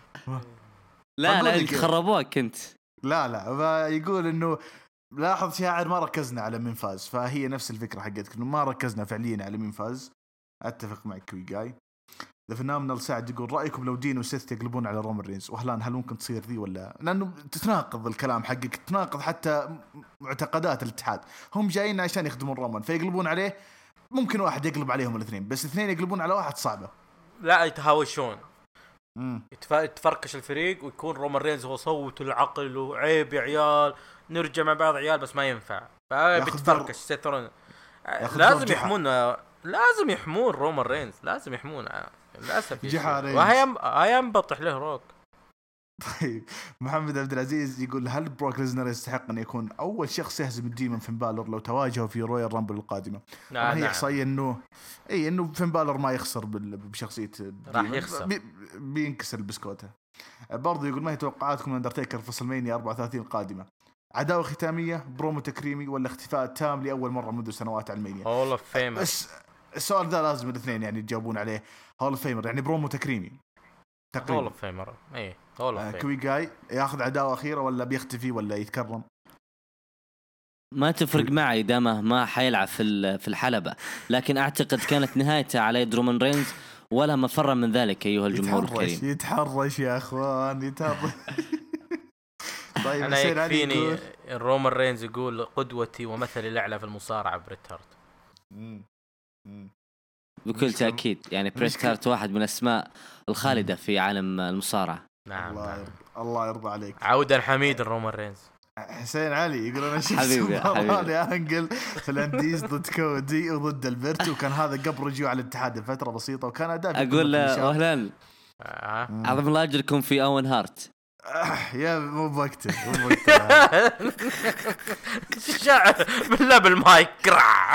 لا لا أقول انت لك- خربوك كنت. لا لا يقول انه لاحظ شاعر ما ركزنا على مين فاز. فهي نفس الفكرة حقتك انه ما ركزنا فعليا على مين فاز. اتفق معك كوي جاي. ذا فينامنال سعد يقول رأيكم لو دين وسيث يقلبون على رومان رينز وهلان هل ممكن تصير ذي ولا؟ لأنه تتناقض الكلام حقك تناقض حتى معتقدات الاتحاد. هم جايين عشان يخدمون رومان فيقلبون عليه. ممكن واحد يقلب عليهم الاثنين بس اثنين يقلبون على واحد صعبة. لا يتهاوشون امم يتف... يتفركش الفريق ويكون رومان رينز هو صوت العقل وعيب يا عيال نرجع مع بعض عيال بس ما ينفع فبيتفركش سيثرون. لازم يحمون لازم يحمون رومان رينز لازم يحمون للاسف وهي هاي ينبطح له روك. طيب محمد عبد العزيز يقول هل بروك ليزنر يستحق ان يكون اول شخص يهزم الديمون فين بالور لو تواجهوا في رويال رامبل القادمه؟ نعم هي نعم. احصائيه انه اي انه فين بالور ما يخسر بشخصيه راح يخسر بي بينكسر بسكوته. برضه يقول ما هي توقعاتكم من اندرتيكر في رسلمانيا أربعة وثلاثين القادمه؟ عداوه ختاميه برومو تكريمي ولا اختفاء تام لاول مره منذ سنوات على المانيا؟ هول اوف فيمر. بس السؤال ذا لازم الاثنين يعني يجاوبون عليه. هول اوف فيمر يعني برومو تكريمي تقريبا. هول اوف فيمر اي هول اوف فيمر. كوي جاي ياخذ عداوه اخيره ولا بيختفي ولا يتكرم؟ ما تفرق معي دامه ما حيلعب في في الحلبة لكن اعتقد كانت نهايته على يد رومان رينز ولا مفر من ذلك ايها الجمهور الكريم. يتحرش يا اخوان يتحرش. طيب انا يكفيني رومان رينز يقول قدوتي ومثلي الاعلى في المصارعه بريت هارت. بكل تاكيد يعني بريت هارت واحد من الاسماء الخالده في عالم المصارعه. نعم الله نعم. يرضى الله يرضى عليك. عودا حميد رومان رينز. حسين علي يقول انا شفت حبيبي حبيبي انجل في الانديز ضد كودي وضد البرت وكان هذا قبل رجوع على الاتحاد لفتره بسيطه وكان اداء اقول له اهلا آه. عظم الله اجركم في اون هارت. يا مو بوقته مو بوقته. شاعر بالله بالمايك.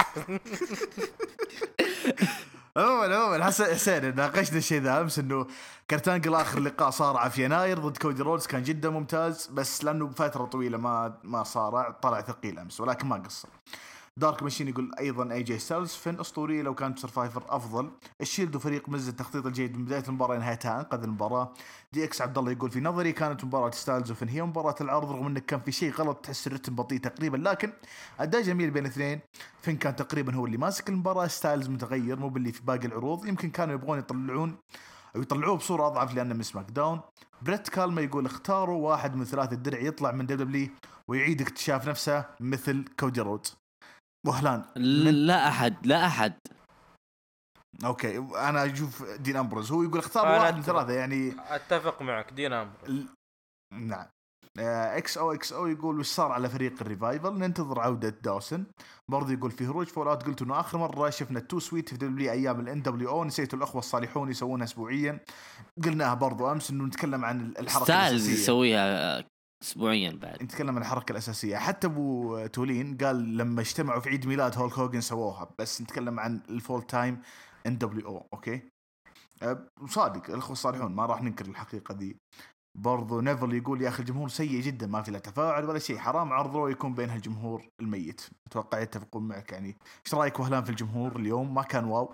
عموما عموما حسين ناقشنا الشيء ذا امس انه كرتانجل اخر لقاء صارع في يناير ضد كودي رودز كان جدا ممتاز، بس لانه بفتره طويله ما ما صارع طلع ثقيل امس، ولكن ما قصر. دارك ماشين يقول ايضا اي جي ستايلز فين اسطوريه لو كانت سرفايفر افضل. الشيلد وفريق مز التخطيط الجيد من بدايه المباراه نهايتها انقذ المباراه. دي اكس عبد الله يقول في نظري كانت مباراه ستايلز وفين هي مباراه العرض، رغم انه كان في شيء غلط تحس الرتم بطيء تقريبا، لكن اداء جميل بين الاثنين. فين كان تقريبا هو اللي ماسك المباراه، ستايلز متغير مو باللي في باقي العروض، يمكن كانوا يبغون يطلعون او يطلعوه بصوره اضعف لانه من سماك داون. بريت كالما يقول اختاروا واحد من ثلاث الدرع يطلع من دبليو ويعيد اكتشاف نفسه مثل كودي رودز. وهلان لا أحد لا أحد اوكي انا اشوف دين امبروز هو يقول اختار أنا واحد من أتفق. ثلاثه يعني. اتفق معك دين امبروز. ال... نعم. آه، اكس او اكس او يقول وش صار على فريق الريفايفل، ننتظر عوده داوسن. برضه يقول في هروج فولات، قلت انه اخر مره شفنا التو سويت في دبليو ايام الان دبليو او، نسيتوا الاخوه الصالحون يسوونها اسبوعيا. قلناها برضه امس انه نتكلم عن الحركه ستايلز الاساسيه يسويها اسبوعيا بعد. نتكلم عن الحركه الاساسيه. حتى ابو تولين قال لما اجتمعوا في عيد ميلاد هولك هوجن سووها، بس نتكلم عن الفول تايم ان دبليو او. اوكي أه صادق الاخوه الصالحون ما راح ننكر الحقيقه دي. برضو نيفل يقول يا اخي الجمهور سيء جدا، ما في لا تفاعل ولا شيء، حرام عرضه يكون بين هالجمهور الميت. اتوقع يتفقون معك يعني. ايش رايك وهلان في الجمهور اليوم؟ ما كان واو،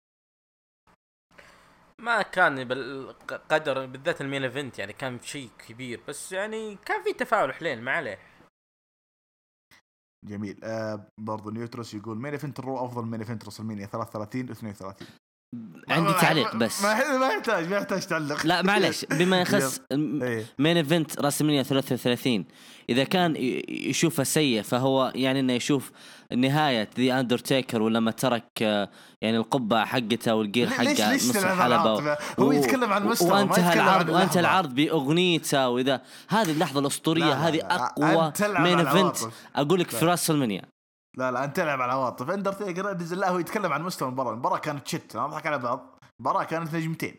ما كان بالقدر بالذات المين ايفنت، يعني كان شيء كبير، بس يعني كان في تفاعل حلين ما عليه. جميل. آه برضو نيوتروس يقول مين ايفنت الرو افضل مين ايفنت رسلمانيا ثلاثة وثلاثين واثنين وثلاثين. عندي تعليق بس ما ما يحتاج ما يحتاج تعلق. لا معلش بما يخص مين ايفنت راسلمانيا ثلاثة وثلاثين، اذا كان يشوفه سيء فهو يعني انه يشوف نهايه ذا اندرتيكر ولما ترك يعني القبعه حقته والجير حقه نص الحلبه هو يتكلم عن المستوى وانتهى العرض وانتهى العرض باغنيته. واذا هذه اللحظه الاسطوريه هذه اقوى مين ايفنت اقول لك في راسلمانيا. لا لا انت تلعب على العواطف. اندرتيكر نزل له يتكلم عن مستوى المباراه. المباراه كانت شت، انا اضحك على بعض، المباراه كانت نجمتين.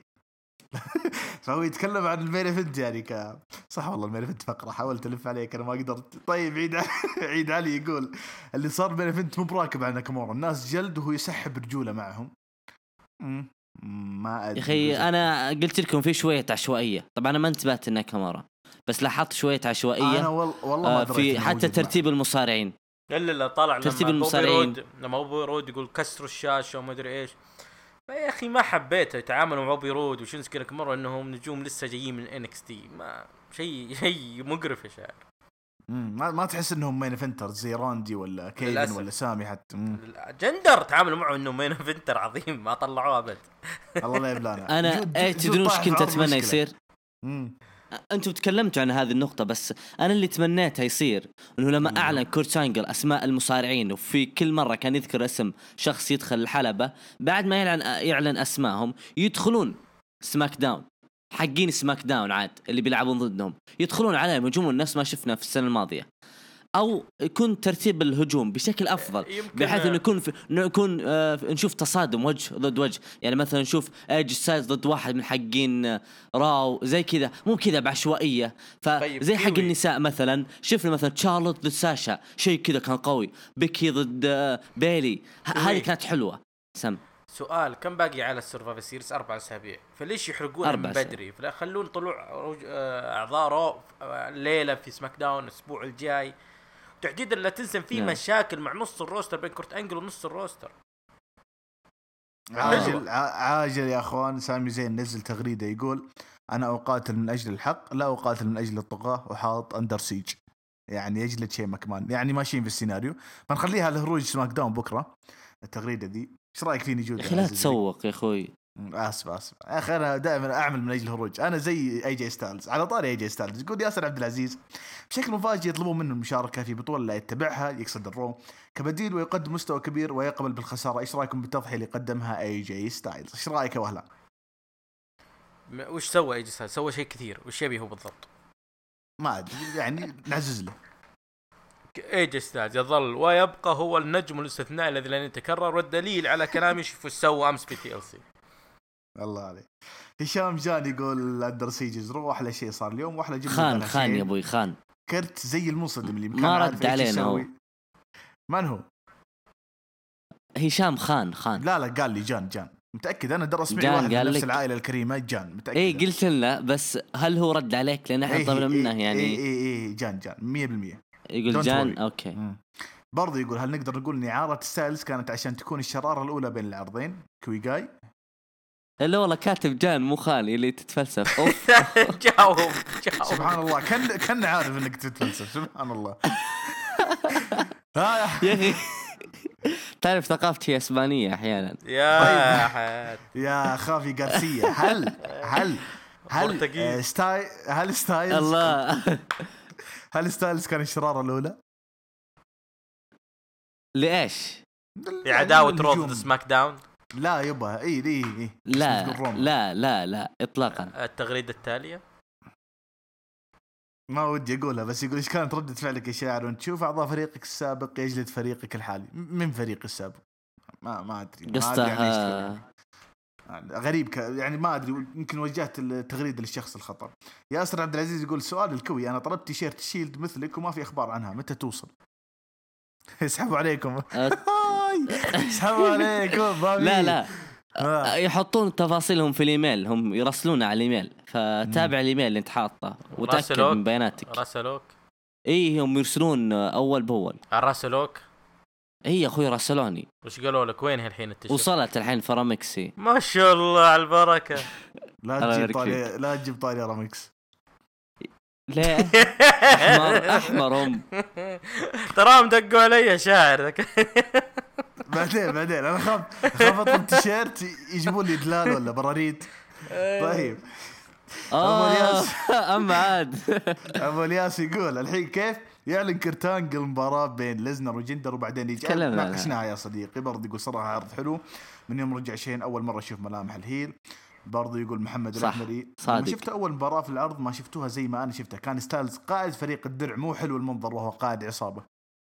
فهو يتكلم عن المين ايفنت يعني ك صح والله المين ايفنت فقره حاولت الف عليك انا ما قدرت. طيب عيد عيد علي يقول اللي صار مين ايفنت مو براكب على ناكامورا، الناس جلد وهو يسحب رجوله معهم. امم ما يا اخي انا قلت لكم في شويه عشوائيه، طبعا انا ما انتبهت ناكامورا بس لاحظت شويه عشوائيه. انا والله ما في حتى ترتيب المصارعين. الا لا طلع ترتيب المصارعين لما ابو رود يقول كسروا الشاشه وما ادري ايش. يا اخي ما حبيته يتعاملوا مع ابو رود وشينسكي ناكامورا انهم نجوم لسه جايين من ان اكس تي. ما شيء شيء مقرف يا شاعر. ما ما تحس انهم مين فنتر زي راندي ولا كيفن ولا سامي حتى. جندر تعاملوا معه انه مين فنتر عظيم ما طلعوه ابد. الله لا يبلانا. انا تدرون ايش كنت اتمنى يصير؟ امم انتم تكلمتوا عن هذه النقطه، بس انا اللي تمنيتها يصير انه لما اعلن كورت أنجل اسماء المصارعين وفي كل مره كان يذكر اسم شخص يدخل الحلبه، بعد ما يعلن يعلن اسمائهم يدخلون سماك داون حقين سماك داون عاد اللي بيلعبون ضدهم يدخلون عليهم يهجمون نفس ما شفنا في السنه الماضيه، او يكون ترتيب الهجوم بشكل افضل بحيث انه يكون في يكون آه نشوف تصادم وجه ضد وجه. يعني مثلا نشوف ايج سايز ضد واحد من حقين آه راو زي كذا، مو كذا بعشوائيه. فزي حق النساء مثلا شفنا مثلا تشارلوت ضد ساشا شيء كذا كان قوي، بيكي ضد آه بيلي هذه كانت حلوه. سم سؤال كم باقي على السيرفايفر سيريس؟ أربع أسابيع، فليش يحرقون من بدري؟ فلا خلون طلوع أعضاء رو ليلة في سماك داون الأسبوع الجاي تحديدا. لا تنسى في نعم. مشاكل مع نص الروستر بين كورت أنجل ونص الروستر. عاجل عاجل يا أخوان. سامي زين نزل تغريدة يقول أنا أقاتل من أجل الحق لا أقاتل من أجل الطغاة وحاط أندر سيج، يعني يجلد شيء مكمان، يعني ماشيين في السيناريو. فنخليها لهروج سماك داون بكرة التغريدة دي. ايش رايك فيني جودة؟ يا اخي لا تسوق يا اخوي. اسف اسف يا اخي انا دائما اعمل من اجل الهروج. انا زي اي جي ستايلز. على طاري اي جي ستايلز يقول ياسر عبد العزيز بشكل مفاجئ يطلبون منه المشاركه في بطوله لا يتبعها يقصد الرو كبديل ويقدم مستوى كبير ويقبل بالخساره. ايش رايكم بالتضحيه اللي قدمها اي جي ستايلز؟ ايش رايك يا وهلا؟ وش سوى اي جي ستايلز؟ سوى شيء كثير. وش يبي هو بالضبط؟ ما ادري يعني نعزز له. اي جي ستايلز يظل ويبقى هو النجم الاستثنائي الذي لن يتكرر، والدليل على كلامي شوفوا سوى امس في تي ال سي. الله عليك. هشام جان يقول اندر سيجز رو احلى شيء صار اليوم واحلى جمله خان قالها خان شيء. يا ابوي خان. كرت زي المنصدم اللي ما رد علينا هو. من هو؟ هشام خان خان. لا لا قال لي جان جان متاكد انا درس معي جان واحد من قال نفس لك. العائله الكريمه جان متاكد. اي قلت لنا بس هل هو رد عليك لان احنا إيه طلبنا إيه منه يعني. اي اي اي جان جان مية بالمية يقول Don't جان worry. اوكي. مم. برضو يقول هل نقدر نقول ان اعاره ستايلز كانت عشان تكون الشراره الاولى بين العرضين كويجاي؟ لا والله كاتب جان مو خالي اللي تتفلسف. اوف جاوب جاوب. سبحان الله كان كان عارف انك تتفلسف سبحان الله. ها يا اخي تعرف ثقافتي اسبانيه احيانا. يا حد يا خافي غارسيا هل هل هل برتقيل. آه، ستاي هل ستايلز الله. هل ستايلز كان الشراره الاولى؟ لإيش؟ في عداوه رو الهجوم. ضد سماك داون. لا يبا اي اي اي لا لا لا لا اطلاقا. التغريده التاليه ما ودي اقولها بس يقول ايش كانت ردة فعلك يا شاعر وانت تشوف اعضاء فريقك السابق يجلد فريقك الحالي من فريق السابق؟ ما ما ادري ما قصته أدري يعني إيش آه، يعني. غريب ك... يعني ما ادري يمكن وجهت التغريده للشخص الخطا. ياسر عبد العزيز يقول سؤال الكوي انا طلبت تيشيرت شيلد مثلك وما في اخبار عنها متى توصل؟ يسحبوا عليكم يسحبوا عليكم ما في. لا لا آه. يحطون تفاصيلهم في الايميل هم يرسلون على الايميل فتابع الايميل اللي انت حاطه وتاكد راسلوك. من بياناتك. راسلوك اي هم يرسلون اول باول. راسلوك. اي يا اخوي راسلوني وش قالوا لك وين هي الحين التيشيرت؟ وصلت الحين فرامكسي. ما شاء الله على البركه. لا الله تجيب يبارك طاري لا تجيب طاري رامكس. ليه احمر احمر هم. تراهم دقوا علي شاعر ذاك. بعدين بعدين انا خاف خاف اطلب تيشيرت يجيبون لي دلال ولا براريد. طيب اه الياس. اما عاد ابو الياس يقول الحين كيف يعلن كرتانج المباراة بين ليزنر وجندر وبعدين يجي تكلمنا عنها. ناقشناها يا صديقي. برضه يقول صراحة عرض حلو من يوم رجع شين أول مرة أشوف ملامح الهيل. برضه يقول محمد صح، الأحمري صادق. لما شفت أول مباراة في العرض ما شفتوها زي ما أنا شفتها كان ستايلز قائد فريق الدرع مو حلو المنظر وهو قائد عصابة.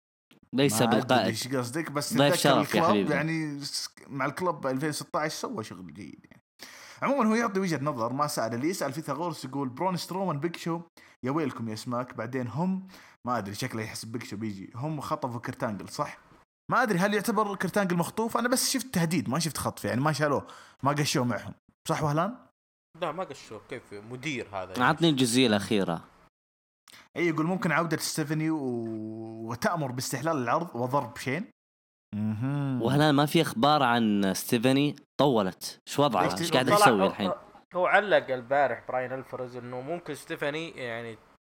ليس ما أدري بالقائد. ايش قصدك بس ضيف تتذكر شرف يا الكلب حبيبي. يعني س- مع الكلب ألفين وستة عشر سوى شغل جيد يعني. عموما هو يعطي وجهة نظر ما سأل اللي يسأل فيثاغورس يقول برون سترومان بيك شو يا ويلكم يا سماك بعدين هم ما أدري شكله يحسب بيك شو بيجي هم خطفوا كرتانجل صح ما أدري هل يعتبر كرتانجل مخطوف أنا بس شفت تهديد ما شفت خطف يعني ما شالوه ما قشوا معهم صح وهلان لا ما قشوه كيف مدير هذا. اعطني الجزئيه الاخيره. أي يقول ممكن عودة ستيفاني و... وتأمر باستحلال العرض وضرب شين. مهم. وهلا ما في اخبار عن ستيفاني طولت شو وضعها إيش ايش قاعد طلع- يسوي هو- الحين؟ هو علق البارح براين الفرز انه ممكن ستيفاني يعني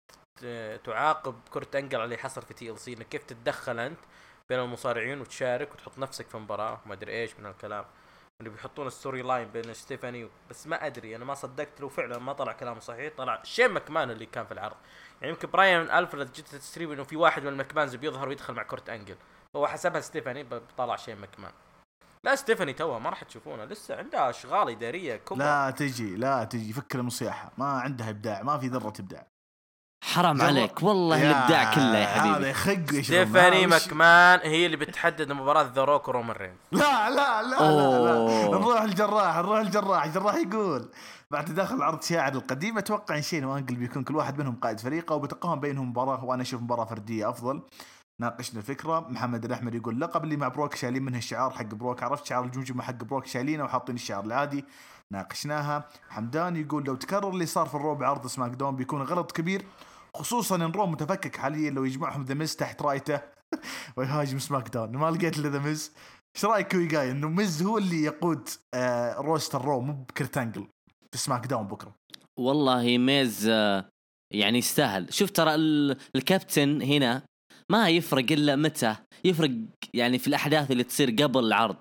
ت- تعاقب كورت انجل على اللي حصل في تي ال سي انك كيف تتدخل انت بين المصارعين وتشارك وتحط نفسك في مباراه ما ادري ايش من الكلام اللي بيحطون الستوري لاين بين ستيفاني و... بس ما ادري انا ما صدقت له فعلا ما طلع كلام صحيح طلع شيء مكمان اللي كان في العرض يعني يمكن براين الفرد جت تستريب انه في واحد من المكمانز بيظهر ويدخل مع كورت انجل هو حسبها ستيفاني بطلع شيء مكمان. لا ستيفاني توها ما راح تشوفونها لسه عندها اشغال اداريه كبرى. لا تجي لا تجي فكر المصياحة ما عندها إبداع ما في ذرة إبداع. حرام زبط. عليك والله يا الابداع كله يا هذا حبيبي. يخق ويشرب. ستيفاني ما وش- مكمان هي اللي بتحدد مباراة ذا روك ورومان رينز. لا لا لا لا, لا. أوه. نروح الجراح نروح الجراح الجراح يقول بعد تداخل عرض شاعر القديم اتوقع ان شين وانجل بيكون كل واحد منهم قائد فريقه وبتقام بينهم مباراه وانا اشوف مباراه فرديه افضل. ناقشنا الفكره. محمد الاحمر يقول لقب اللي مع بروك شايلين منه الشعار حق بروك عرفت شعار الجمجمه حق بروك شايلينه وحاطين الشعار العادي. ناقشناها. حمدان يقول لو تكرر اللي صار في الرو بعرض سماك داون بيكون غلط كبير خصوصا ان رو متفكك حاليا لو يجمعهم ذا ميز تحت رايته ويهاجم سماك داون ما لقيت الا ذا ميز. ايش رايك كوي جاي انه ميز هو اللي يقود آه روستر رو مو بكرتانجل في سماك داون بكره؟ والله ميز آه، يعني يستاهل. شوف ترى ال- الكابتن هنا ما يفرق الا متى يفرق يعني في الاحداث اللي تصير قبل العرض.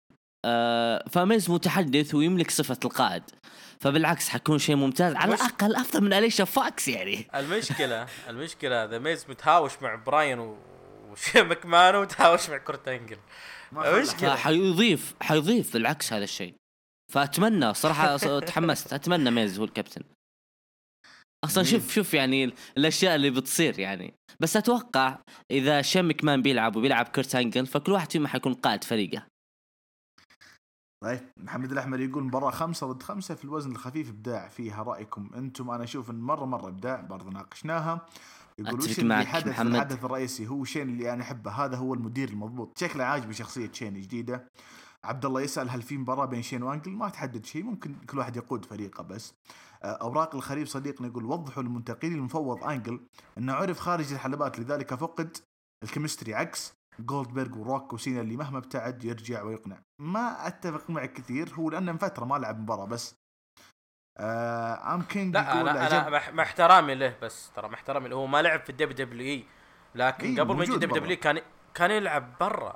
آه، فميز متحدث ويملك صفة القائد فبالعكس حيكون شيء ممتاز على مش- الأقل أفضل من أليشا فاكس يعني. المشكلة المشكلة ذا ميز متهاوش مع براين و... وشي مكمان وتهاوش مع كورت انجل. المشكلة حيضيف حيضيف بالعكس هذا الشيء. فأتمنى صراحة تحمست أتمنى ميز هو الكابتن أصلا. شوف شوف يعني الأشياء اللي بتصير يعني. بس أتوقع إذا شيم مكمان بيلعب وبيلعب كورت أنجل فكل واحد فيهم حيكون قائد فريقه. طيب محمد الأحمر يقول مباراة خمسة ضد خمسة في الوزن الخفيف إبداع فيها، رأيكم أنتم؟ أنا أشوف إن مرة مرة إبداع، برضه ناقشناها. يقول وش اللي حدث؟ الحدث الرئيسي هو شين اللي أنا أحبه، هذا هو المدير المضبوط، شكله عاجبه شخصية شين جديدة. عبد الله يسأل هل في مباراة بين شين وانجل؟ ما تحدد شيء، ممكن كل واحد يقود فريقه بس. أوراق الخريب صديقنا يقول وضحوا للمنتقدين المفوض انجل أنه عرف خارج الحلبات لذلك فقد الكيمستري، عكس جولدبرغ وروك وسينا اللي مهما ابتعد يرجع ويقنع. ما أتفق معك كثير، هو لأنه من فترة ما لعب مباراة بس. آه ام كينج لا يقول انا انا مع احترامي له، بس ترى مع احترامي له هو ما لعب في الدبليو دبليو اي، لكن إيه قبل ما يجي موجود الدبليو دبليو كان كان يلعب برا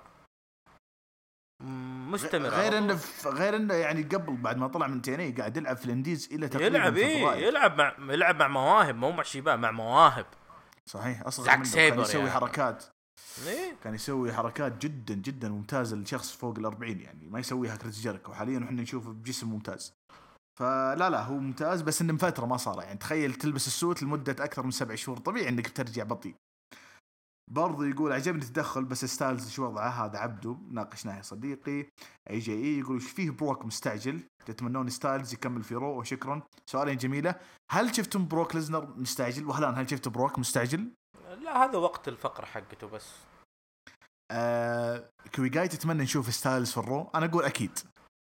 مستمر. غير انه غير انه يعني قبل بعد ما طلع من تيني قاعد يلعب في الانديز الى تقريبا يلعب ايه يلعب مع يلعب مع مواهب، مو مع شباب، مع مواهب. صحيح اصغر زاك منه، سيبر كان يسوي يعني. حركات إيه؟ كان يسوي حركات جدا جدا ممتازه لشخص فوق الأربعين، يعني ما يسويها كريس جيريكو، وحاليا احنا نشوفه بجسم ممتاز. فلا لا هو ممتاز، بس انه من فتره ما صار. يعني تخيل تلبس السوت لمده اكثر من سبع شهور، طبيعي انك بترجع بطيء. برضو يقول عجبني التدخل بس ستايلز شو وضعه، هذا عبده ناقشناه يا صديقي. اي جي اي يقول وش فيه بروك مستعجل، تتمنون ستايلز يكمل في رو؟ وشكرا. سؤالين جميله، هل شفتم بروك ليزنر مستعجل؟ وهلان هل شفت بروك مستعجل؟ لا هذا وقت الفقره حقته بس. آه كويجاي تتمنى نشوف ستايلز في الرو؟ انا اقول اكيد.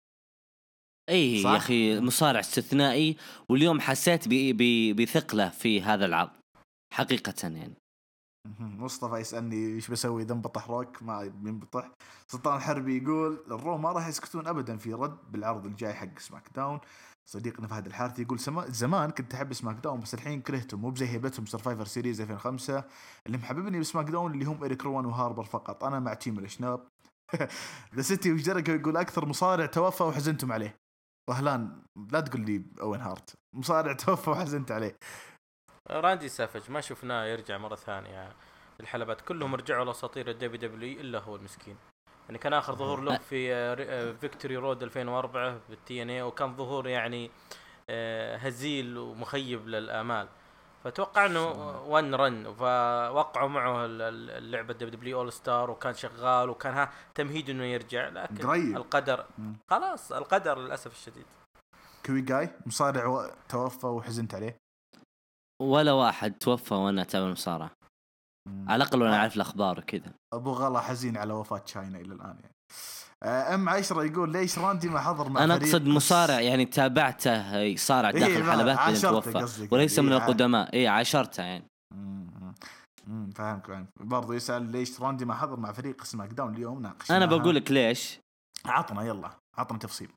اي يا اخي مصارع استثنائي، واليوم حسيت بثقله في هذا العرض حقيقه يعني. مصطفى يسألني ايش بسوي اذا انبطح روك؟ ما ينبطح. سلطان الحربي يقول الرو ما راح يسكتون ابدا في رد بالعرض الجاي حق سماك داون. صديقنا فهد الحارثي يقول زمان كنت احب سماك داون بس الحين كرهتهم، مو بزي هيبتهم سرفايفر سيريز ألفين وخمسة. اللي محببني بسماك داون اللي هم إريك روان وهاربر فقط. انا مع تيم الاشناب. ذا سيتي وجرك يقول اكثر مصارع توفى وحزنتم عليه. وهلان لا تقول لي اوين هارت مصارع توفى وحزنت عليه. راندي سافج ما شفناه يرجع مرة ثانية، الحلبات كلهم رجعوا لأساطير الدبليو دبليو إلا هو المسكين. يعني كان آخر ظهور له في فيكتوري رود ألفين وأربعة بالتي ان اي، وكان ظهور يعني هزيل ومخيب للآمال. فتوقع انه وان رن، فوقعوا معه اللعبة دبليو دبليو اول ستار وكان شغال وكان ها تمهيد انه يرجع، لكن قريب. القدر خلاص، القدر للأسف الشديد. كوي جاي مصارع توفى وحزنت عليه؟ ولا واحد توفى وانا اتابع المصارعة، على الاقل وانا اعرف الاخبار وكذا. ابو غلا حزين على وفاة شاينا الى الان يعني. ام عشرة يقول ليش راندي ما حضر مع انا فريق؟ اقصد مصارع يعني تابعته صارع داخل إيه الحلبات بعدين توفى، وليس يعني من القدماء. اي عاشرته يعني. امم فاهمك فاهم. برضو يسأل ليش راندي ما حضر مع فريق سماك داون اليوم، ناقش. انا بقول لك ليش. عطنا يلا عطنا تفصيل.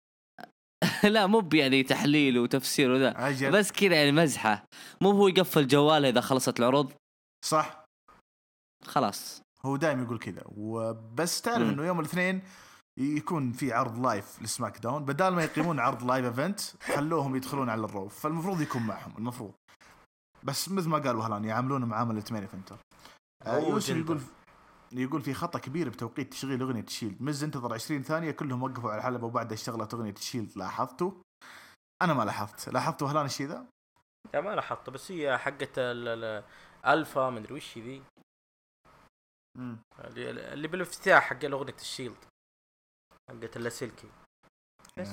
لا مو يعني تحليل وتفسير وذا، بس كذا يعني مزحة. مو هو يقفل جواله إذا خلصت العروض؟ صح خلاص هو دائما يقول كذا. وبس تعرف انه يوم الاثنين يكون في عرض لايف لسماك داون، بدال ما يقيمون عرض لايف ايفنت خلوهم يدخلون على الرو، فالمفروض يكون معهم المفروض. بس مثل ما قالوا هلان يعاملونه معاملة مين فنتر. آه يوسف يقول يقول في خطأ كبير بتوقيت تشغيل أغنية الشيلد. مز انتظر عشرين ثانية كلهم وقفوا على الحلبة وبعد اشتغلت أغنية الشيلد. لاحظتوا؟ أنا ما لاحظت. لاحظتوا هلان الشيء ذا؟ لا ما لاحظته، بس هي حقة الألفا ما أدري وش ذي اللي بالافتتاح حق أغنية الشيلد حقة اللاسلكي بس.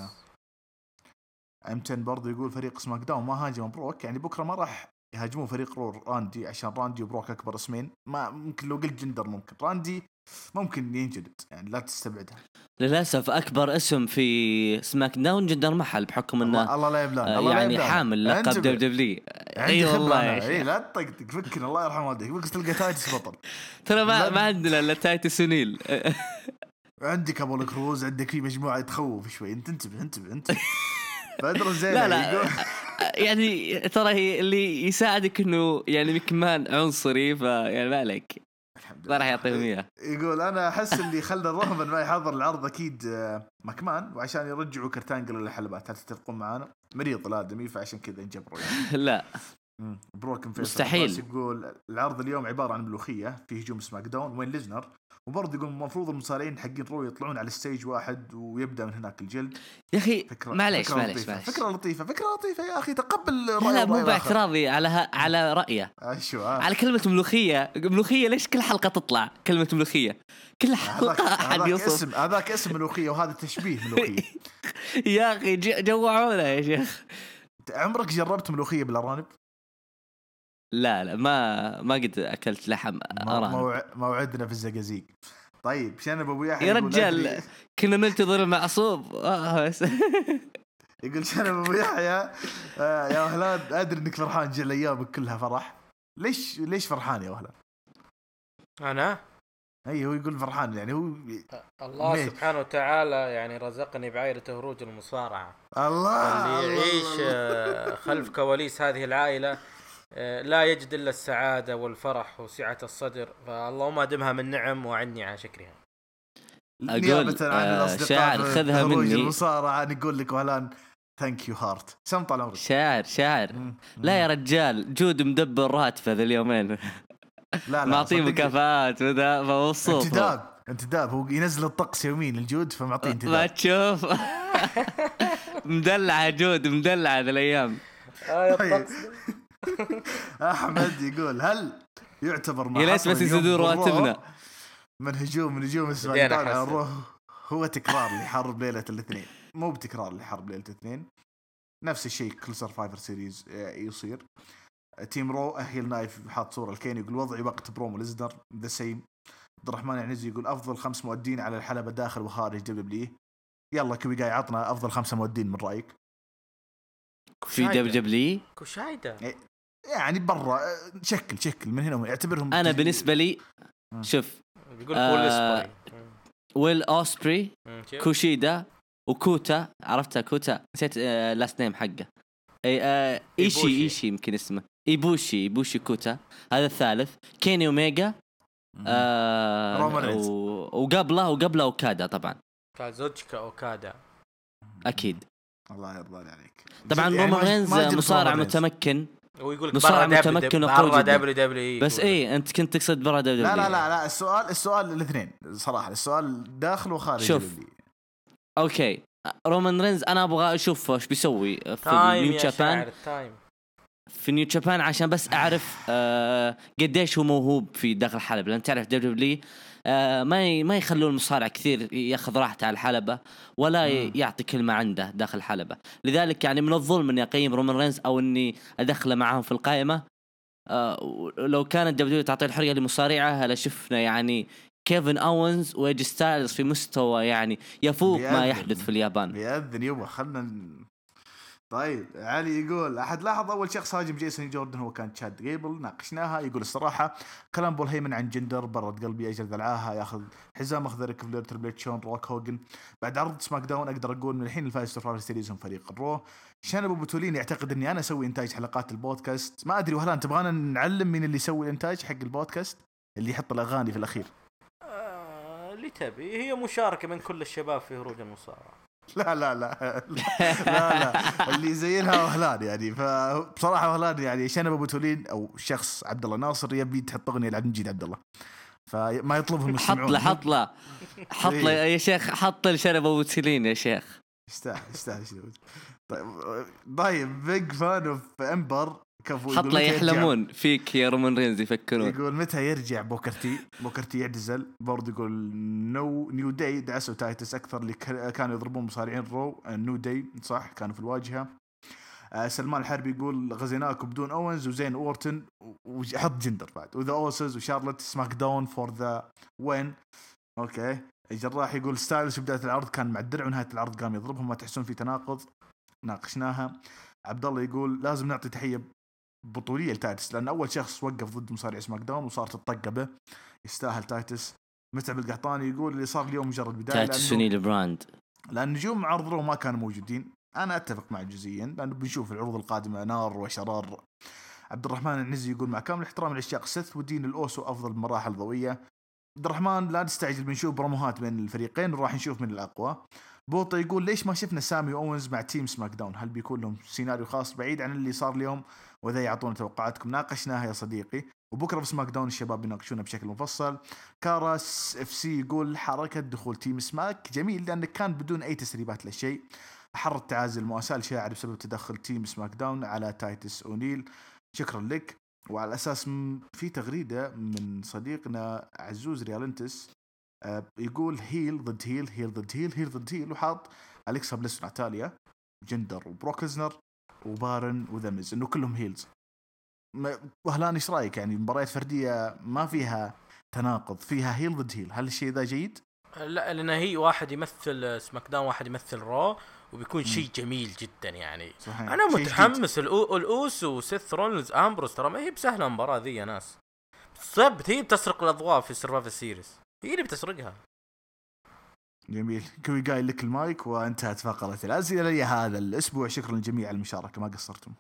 أمتن برضو يقول فريق سماك داون ما هاجم بروك، يعني بكرة ما راح يهاجمون فريق رو راندي عشان راندي وبروك أكبر اسمين. ما ممكن لو قلت جندر ممكن راندي ممكن ينجلد، يعني لا تستبعدها. للأسف أكبر اسم في سماك داون جندر محل بحكم إنه الله, الله لا يبلان آه الله يعني لا حامل لقب دبليو دبليو. اي والله اي لا تطقطق فكنا الله يرحم والديك بس تلقى تايتس بطل. ترى ما, ما عندنا إلا تايتس سنيل. عندك أبو الكروز، عندك في مجموعة تخوف شوي. انت انتبه انتبه انت بدر زين. لا لا يعني ترى هي اللي يساعدك انه يعني مكمان عنصري، فيعني ما عليك ما راح يعطيهم اياه. يقول انا احس اللي خلى الرهبن ما يحضر العرض اكيد مكمان، وعشان يرجعوا كرتانجل للحلبات. هل تتفقون معانا؟ مريض الادمي فعشان كذا انجبروا يعني. لا بروكن فيس مستحيل. يقول العرض اليوم عبارة عن ملوخية في هجوم سماك داون وين ليزنر وبرضه يقول المفروض المصارعين حقين رو يطلعون على الستيج واحد ويبدا من هناك الجلد. يا اخي فكرة معليش فكرة معليش لطيفة. معليش فكره لطيفه فكره لطيفه يا اخي، تقبل لا رأي لا مو الرأي الآخر. باعتراضي على ه... على رأيه ايش آه. على كلمة ملوخية. ملوخية ليش كل حلقة تطلع كلمة ملوخية؟ كل حلقة هذاك أحد هذاك يوصف. اسم هذاك اسم ملوخيه وهذا تشبيه ملوخيه. يا أخي ج- جوعونا يا شيخ. عمرك جربت ملوخيه بالارانب؟ لا لا ما ما قد أكلت لحم أرانب. موع... موعدنا في الزقازيق. طيب شنب ابو يحيى يا يقول رجال أدري... كنا ننتظر المعصوب. آه بس. يقول شنب ابو يحيى آه يا وهلان ادري انك فرحان جل ايامك كلها فرح. ليش ليش فرحان يا وهلان؟ انا اي هو يقول فرحان يعني هو الله ميت. سبحانه وتعالى يعني رزقني بعائلة هروج المصارعة. الله اللي الله يعيش الله. آه، خلف كواليس هذه العائلة آه، لا يجد إلا السعادة والفرح وسعة الصدر، فاللهم أدمها من نعم وعني عن شكرها. أقول نيابة عن آه الأصدقاء شاعر في خذها هروج مني. المصارعة نقول لك وهلان ثانك يو هارت. سم طال عمرك. شاعر شاعر مم. لا يا رجال جود مدبر راتفه ذا اليومين. لا لا معطيه صدقني. مكافآت وذا فمبسوط. انتداب انتداب هو ينزل الطقس يومين الجود فمعطيه ما انتداب. تشوف. مدلعة جود مدلعة ذا الأيام. طيب. احمد يقول هل يعتبر ما يا ليت حصل بس اليوم يزيدون بالرو رواتبنا. من هجوم من هجوم بدينا السماك على حسن. الرو هو تكرار لحرب ليلة الاثنين؟ مو بتكرار لحرب ليلة الاثنين، نفس الشيء كل سرفايفر سيريز يصير. تيم رو أهيل نايف حاط صورة الكين يقول وضعي وقت برومو ليزنر ذا سيم. عبد الرحمن العنزي يقول أفضل خمس مؤدين على الحلبة داخل وخارج دبليو دبليو. يلا كوي جاي عطنا أفضل خمسة مؤدين من رأيك في دبليو دبليو. كوشايدا يعني برا. شكل شكل من هنا يعتبرهم أنا تج- بالنسبة لي مم. شوف بيقول آه، بول اسبري. ويل أوسبري مم، شوف. كوشيدا وكوتا. عرفتها كوتا نسيت آه لاست نيم حقه. اي آه ايشي إيبوشي. ايشي يمكن اسمه ايبوشي ايبوشي كوتا هذا الثالث. كيني اوميجا آه رومان رينز. و... وقبله وقبله اوكادا طبعا كازوتشكا اوكادا. اكيد. الله يرضى عليك. طبعا يعني رومان ما- رينز ما جبت مصارع رومان رينز. متمكن ويقول مصارع برا متمكن دبليو وقوي برا جدا. دبليو دبليو بس ايه انت كنت تقصد برا دبليو لا لا دبليو. لا لا السؤال السؤال الاثنين صراحة السؤال داخل وخارج شوف. دبليو دبليو. اوكي رومان رينز انا ابغى اشوف ايش بيسوي في تايم نيو يا جابان. شاعر التايم. في نيو جابان عشان بس اعرف آه قديش هو موهوب في داخل الحلبة. لان تعرف دبليو دبليو آه ما ي- ما يخلون المصارع كثير ياخذ راحته على الحلبة ولا ي- مم. يعطي كلمة عنده داخل الحلبة. لذلك يعني من الظلم اني اقيم رومان رينز او اني ادخله معاهم في القائمة. آه لو كانت دبليو دبليو تعطي الحرية لمصارعها لشفنا يعني كيفن أوينز وإيجي ستايلز في مستوى يعني يفوق ما بيأذن. يحدث في اليابان. بيأذن يوم خلنا ن- طيب علي يقول أحد لاحظ أول شخص هاجم جيسون جوردن هو كان تشاد جيبل. ناقشناها. يقول الصراحة كلام بول هيمن عن جندر برد قلبي أجل ذلعاها ياخذ حزام أخضر ريك فلير تربليت شون روك هوجن. بعد عرض سماك داون أقدر أقول من الحين الفايز سرفايفر سيريز هم فريق الرو. شان أبو بتولين يعتقد إني أنا أسوي إنتاج حلقات البودكاست. ما أدري وهلا تبغانا نعلم مين اللي يسوي الإنتاج حق البودكاست اللي يحط الأغاني في الأخير. آه، اللي تبي هي مشاركة من كل الشباب في هروج المصارعة. لا لا لا لا لا اللي يزينها وهلان يعني. فبصراحه وهلان يعني شنب ابو تولين او شخص عبد الله ناصر يبي تحط اغنيه لعبد المجيد عبد الله فما يطلبهم حط المستمعون. له حط له حط له يا شيخ حط الشرب ابو تسلين يا شيخ. يستاهل يستاهل شنو. طيب طيب بيج فان اوف امبر كفو. حط له يحلمون فيك يا رومان رينز يفكرون. يقول متى يرجع بوكرتي. بوكرتي يعتزل. برضه يقول نو نيو داي دعسوا تايتس اكثر اللي كانوا يضربون مصارعين رو. نيو داي صح كانوا في الواجهه. آه سلمان الحربي يقول غزيناكم بدون اوينز وزين اورتن وحط جندر بعد وذا اوسز وشارلوت سماك داون فور ذا وين. اوكي. الجراح يقول ستايلز في بدايه العرض كان مع الدرع ونهايه العرض قام يضربهم. ما تحسون في تناقض؟ ناقشناها. عبد الله يقول لازم نعطي تحيه بطوليه لتايتس لان اول شخص وقف ضد مصارع سماك داون وصارت الطقه به. يستاهل تايتس. متعب القحطاني يقول اللي صار اليوم مجرد بدايه تايتس سونيل براند لان نجوم عرض رو ما كانوا موجودين. انا اتفق مع جزئيا لانه بنشوف العروض القادمه نار وشرار. عبد الرحمن العنزي يقول مع كامل احترام للعشاق سيث ودين الاوسو افضل بمراحل ضوئيه. عبد الرحمن لا نستعجل بنشوف بروموهات بين الفريقين وراح نشوف من الاقوى. بوطة يقول ليش ما شفنا سامي أوينز مع تيم سماك داون؟ هل بيكون لهم سيناريو خاص بعيد عن اللي صار اليوم؟ وإذا يعطونا توقعاتكم ناقشناها يا صديقي، وبكرة في سماك داون الشباب بيناقشونا بشكل مفصل. كاراس اف سي يقول حركة دخول تيم سماك جميل لأنه كان بدون أي تسريبات للشيء، حر التعازل مؤساة الشاعر بسبب تدخل تيم سماك داون على تايتس أونيل. شكرا لك. وعلى أساس في تغريدة من صديقنا عزوز ريالنتس يقول هيل ضد هيل هيل ضد هيل هيل ضد هيل، وحاط أليكسا بليس وناتاليا جندر وبروك ليزنر وبارن وذمز إنه كلهم هيلز. وهلان إيش رأيك؟ يعني مباريات فردية ما فيها تناقض، فيها هيل ضد هيل، هل الشيء ذا جيد؟ لا، لأن هي واحد يمثل سماك داون واحد يمثل رو، وبيكون شيء جميل جدا يعني. صحيح. أنا متحمس. الأوس وسيث رولنز أمبروس ترى ما هي بسهلة المباراة ذي يا ناس. صب هي بتسرق الأضواء في سيرفايفر سيريز، هي اللي بتسرقها. جميل. كوي جاي لك المايك وانتهت فقرة الأسئلة لي هذا الأسبوع. شكرا للجميع على المشاركة، ما قصرتم.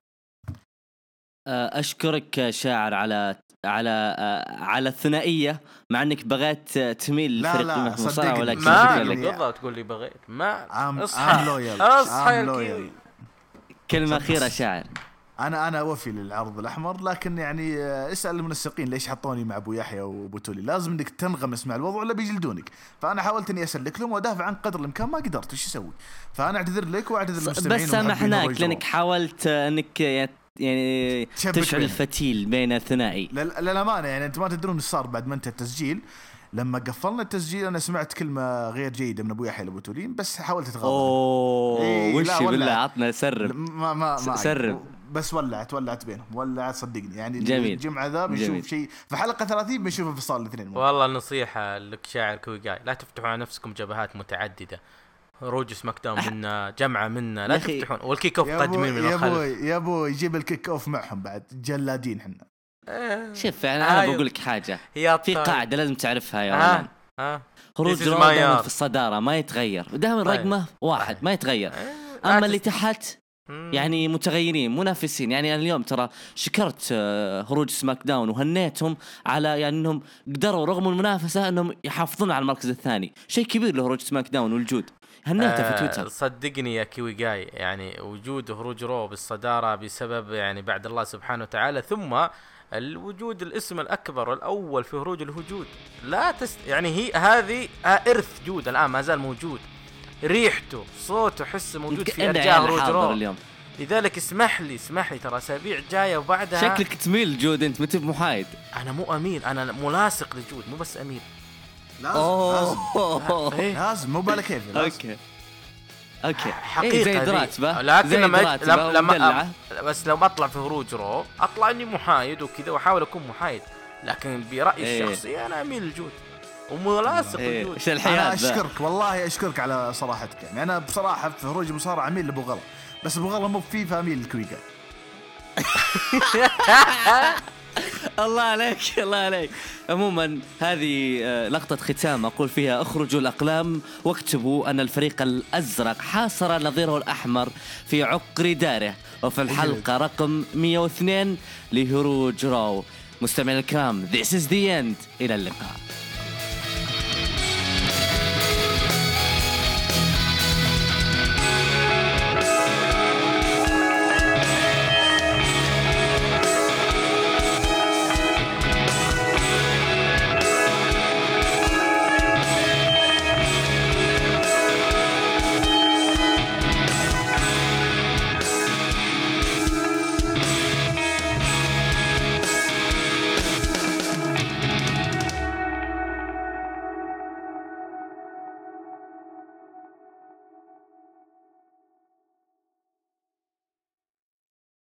أشكرك شاعر على على على الثنائية، مع أنك بغيت تميل لا الفريق لا المصارعة، ولكن ما بالضبط تقول لي بغيت. ما أصحى أصحى كلمة أخيرة شاعر. أنا أنا وفي للعرض الأحمر، لكن يعني اسأل المنسقين ليش حطوني مع أبو يحيى وأبو تولي، لازم إنك تنغمس مع الوضع ولا بيجلدونك. فأنا حاولت إني أسلك لهم وأدافع عن قدر الإمكان، ما قدرت. وش أسوي؟ فأنا أعتذر لك وأعتذر للمستمعين. بس سامحناك لأنك حاولت إنك يعني تشعل الفتيل بين الثنائي. للأمانة يعني أنت ما تدرون إيش صار بعد ما انتهى التسجيل. لما قفلنا التسجيل أنا سمعت كلمة غير جيدة من أبو يحيى لأبو تولين، بس حاولت أتغاضى. أوه إيه وش بالله عطنا سرب. ما ما ما سرب. بس ولعت ولعت بينهم ولعت صدقني يعني. جميل. الجمعة ذا بنشوف شيء في حلقة ثلاثين، بنشوف انفصال الاثنين. والله النصيحة لك شاعر كوي جاي، لا تفتحوا على نفسكم جبهات متعددة. روج سماك داون منا، جمعة منا، لا تفتحون. والكيك اوف قادمين من الخلف. يا ابوي يا ابوي يجيب الكيك اوف معهم بعد جلادين حنا. آه. شوف يعني انا آه بقول لك حاجة، في قاعدة لازم تعرفها يا ولد. آه. خروج رو دائما في الصدارة ما يتغير، ودائما رقمه واحد ما يتغير. اما اللي تحت يعني متغيرين منافسين. يعني أنا اليوم ترى شكرت هروج سماك داون وهنيتهم على يعني انهم قدروا رغم المنافسة انهم يحافظون على المركز الثاني. شيء كبير لهروج سماك داون والجود. هنيته آه في تويتر. صدقني يا كيوي جاي، يعني وجود هروج رو بالصدارة بسبب يعني بعد الله سبحانه وتعالى، ثم الوجود الاسم الأكبر والأول في هروج الوجود. لا تست يعني هي هذه إرث جود الآن ما زال موجود، ريحته صوته حسه موجود في أرجاء هروج رو اليوم. لذلك اسمح لي اسمح لي ترى أسابيع جاية وبعدها. شكلك تميل جود، أنت متى محايد. أنا مو أميل، أنا ملاصق لجود مو بس أميل. لازم لازم لازم مو بالك كيف. أوكي أوكي حقيقة زي دراتبه، لكن لما لما بس لو أطلع في هروج رو أطلع إني محايد وكذا وأحاول أكون محايد، لكن برأيي إيه. الشخصي أنا أميل الجود وملاصق إيه. الجود. أنا أشكرك والله أشكرك على صراحتك. يعني أنا بصراحة في هروج المصارعة أميل لأبو غلا، بس أبو غلا مو فيه فأميل الكويكا. الله عليك الله عليك. عموما هذه لقطة ختام أقول فيها اخرجوا الأقلام واكتبوا أن الفريق الأزرق حاصر نظيره الأحمر في عقر داره. وفي الحلقة رقم مئة واثنين لهروج رو. مستمعين الكرام، This is the end. إلى اللقاء.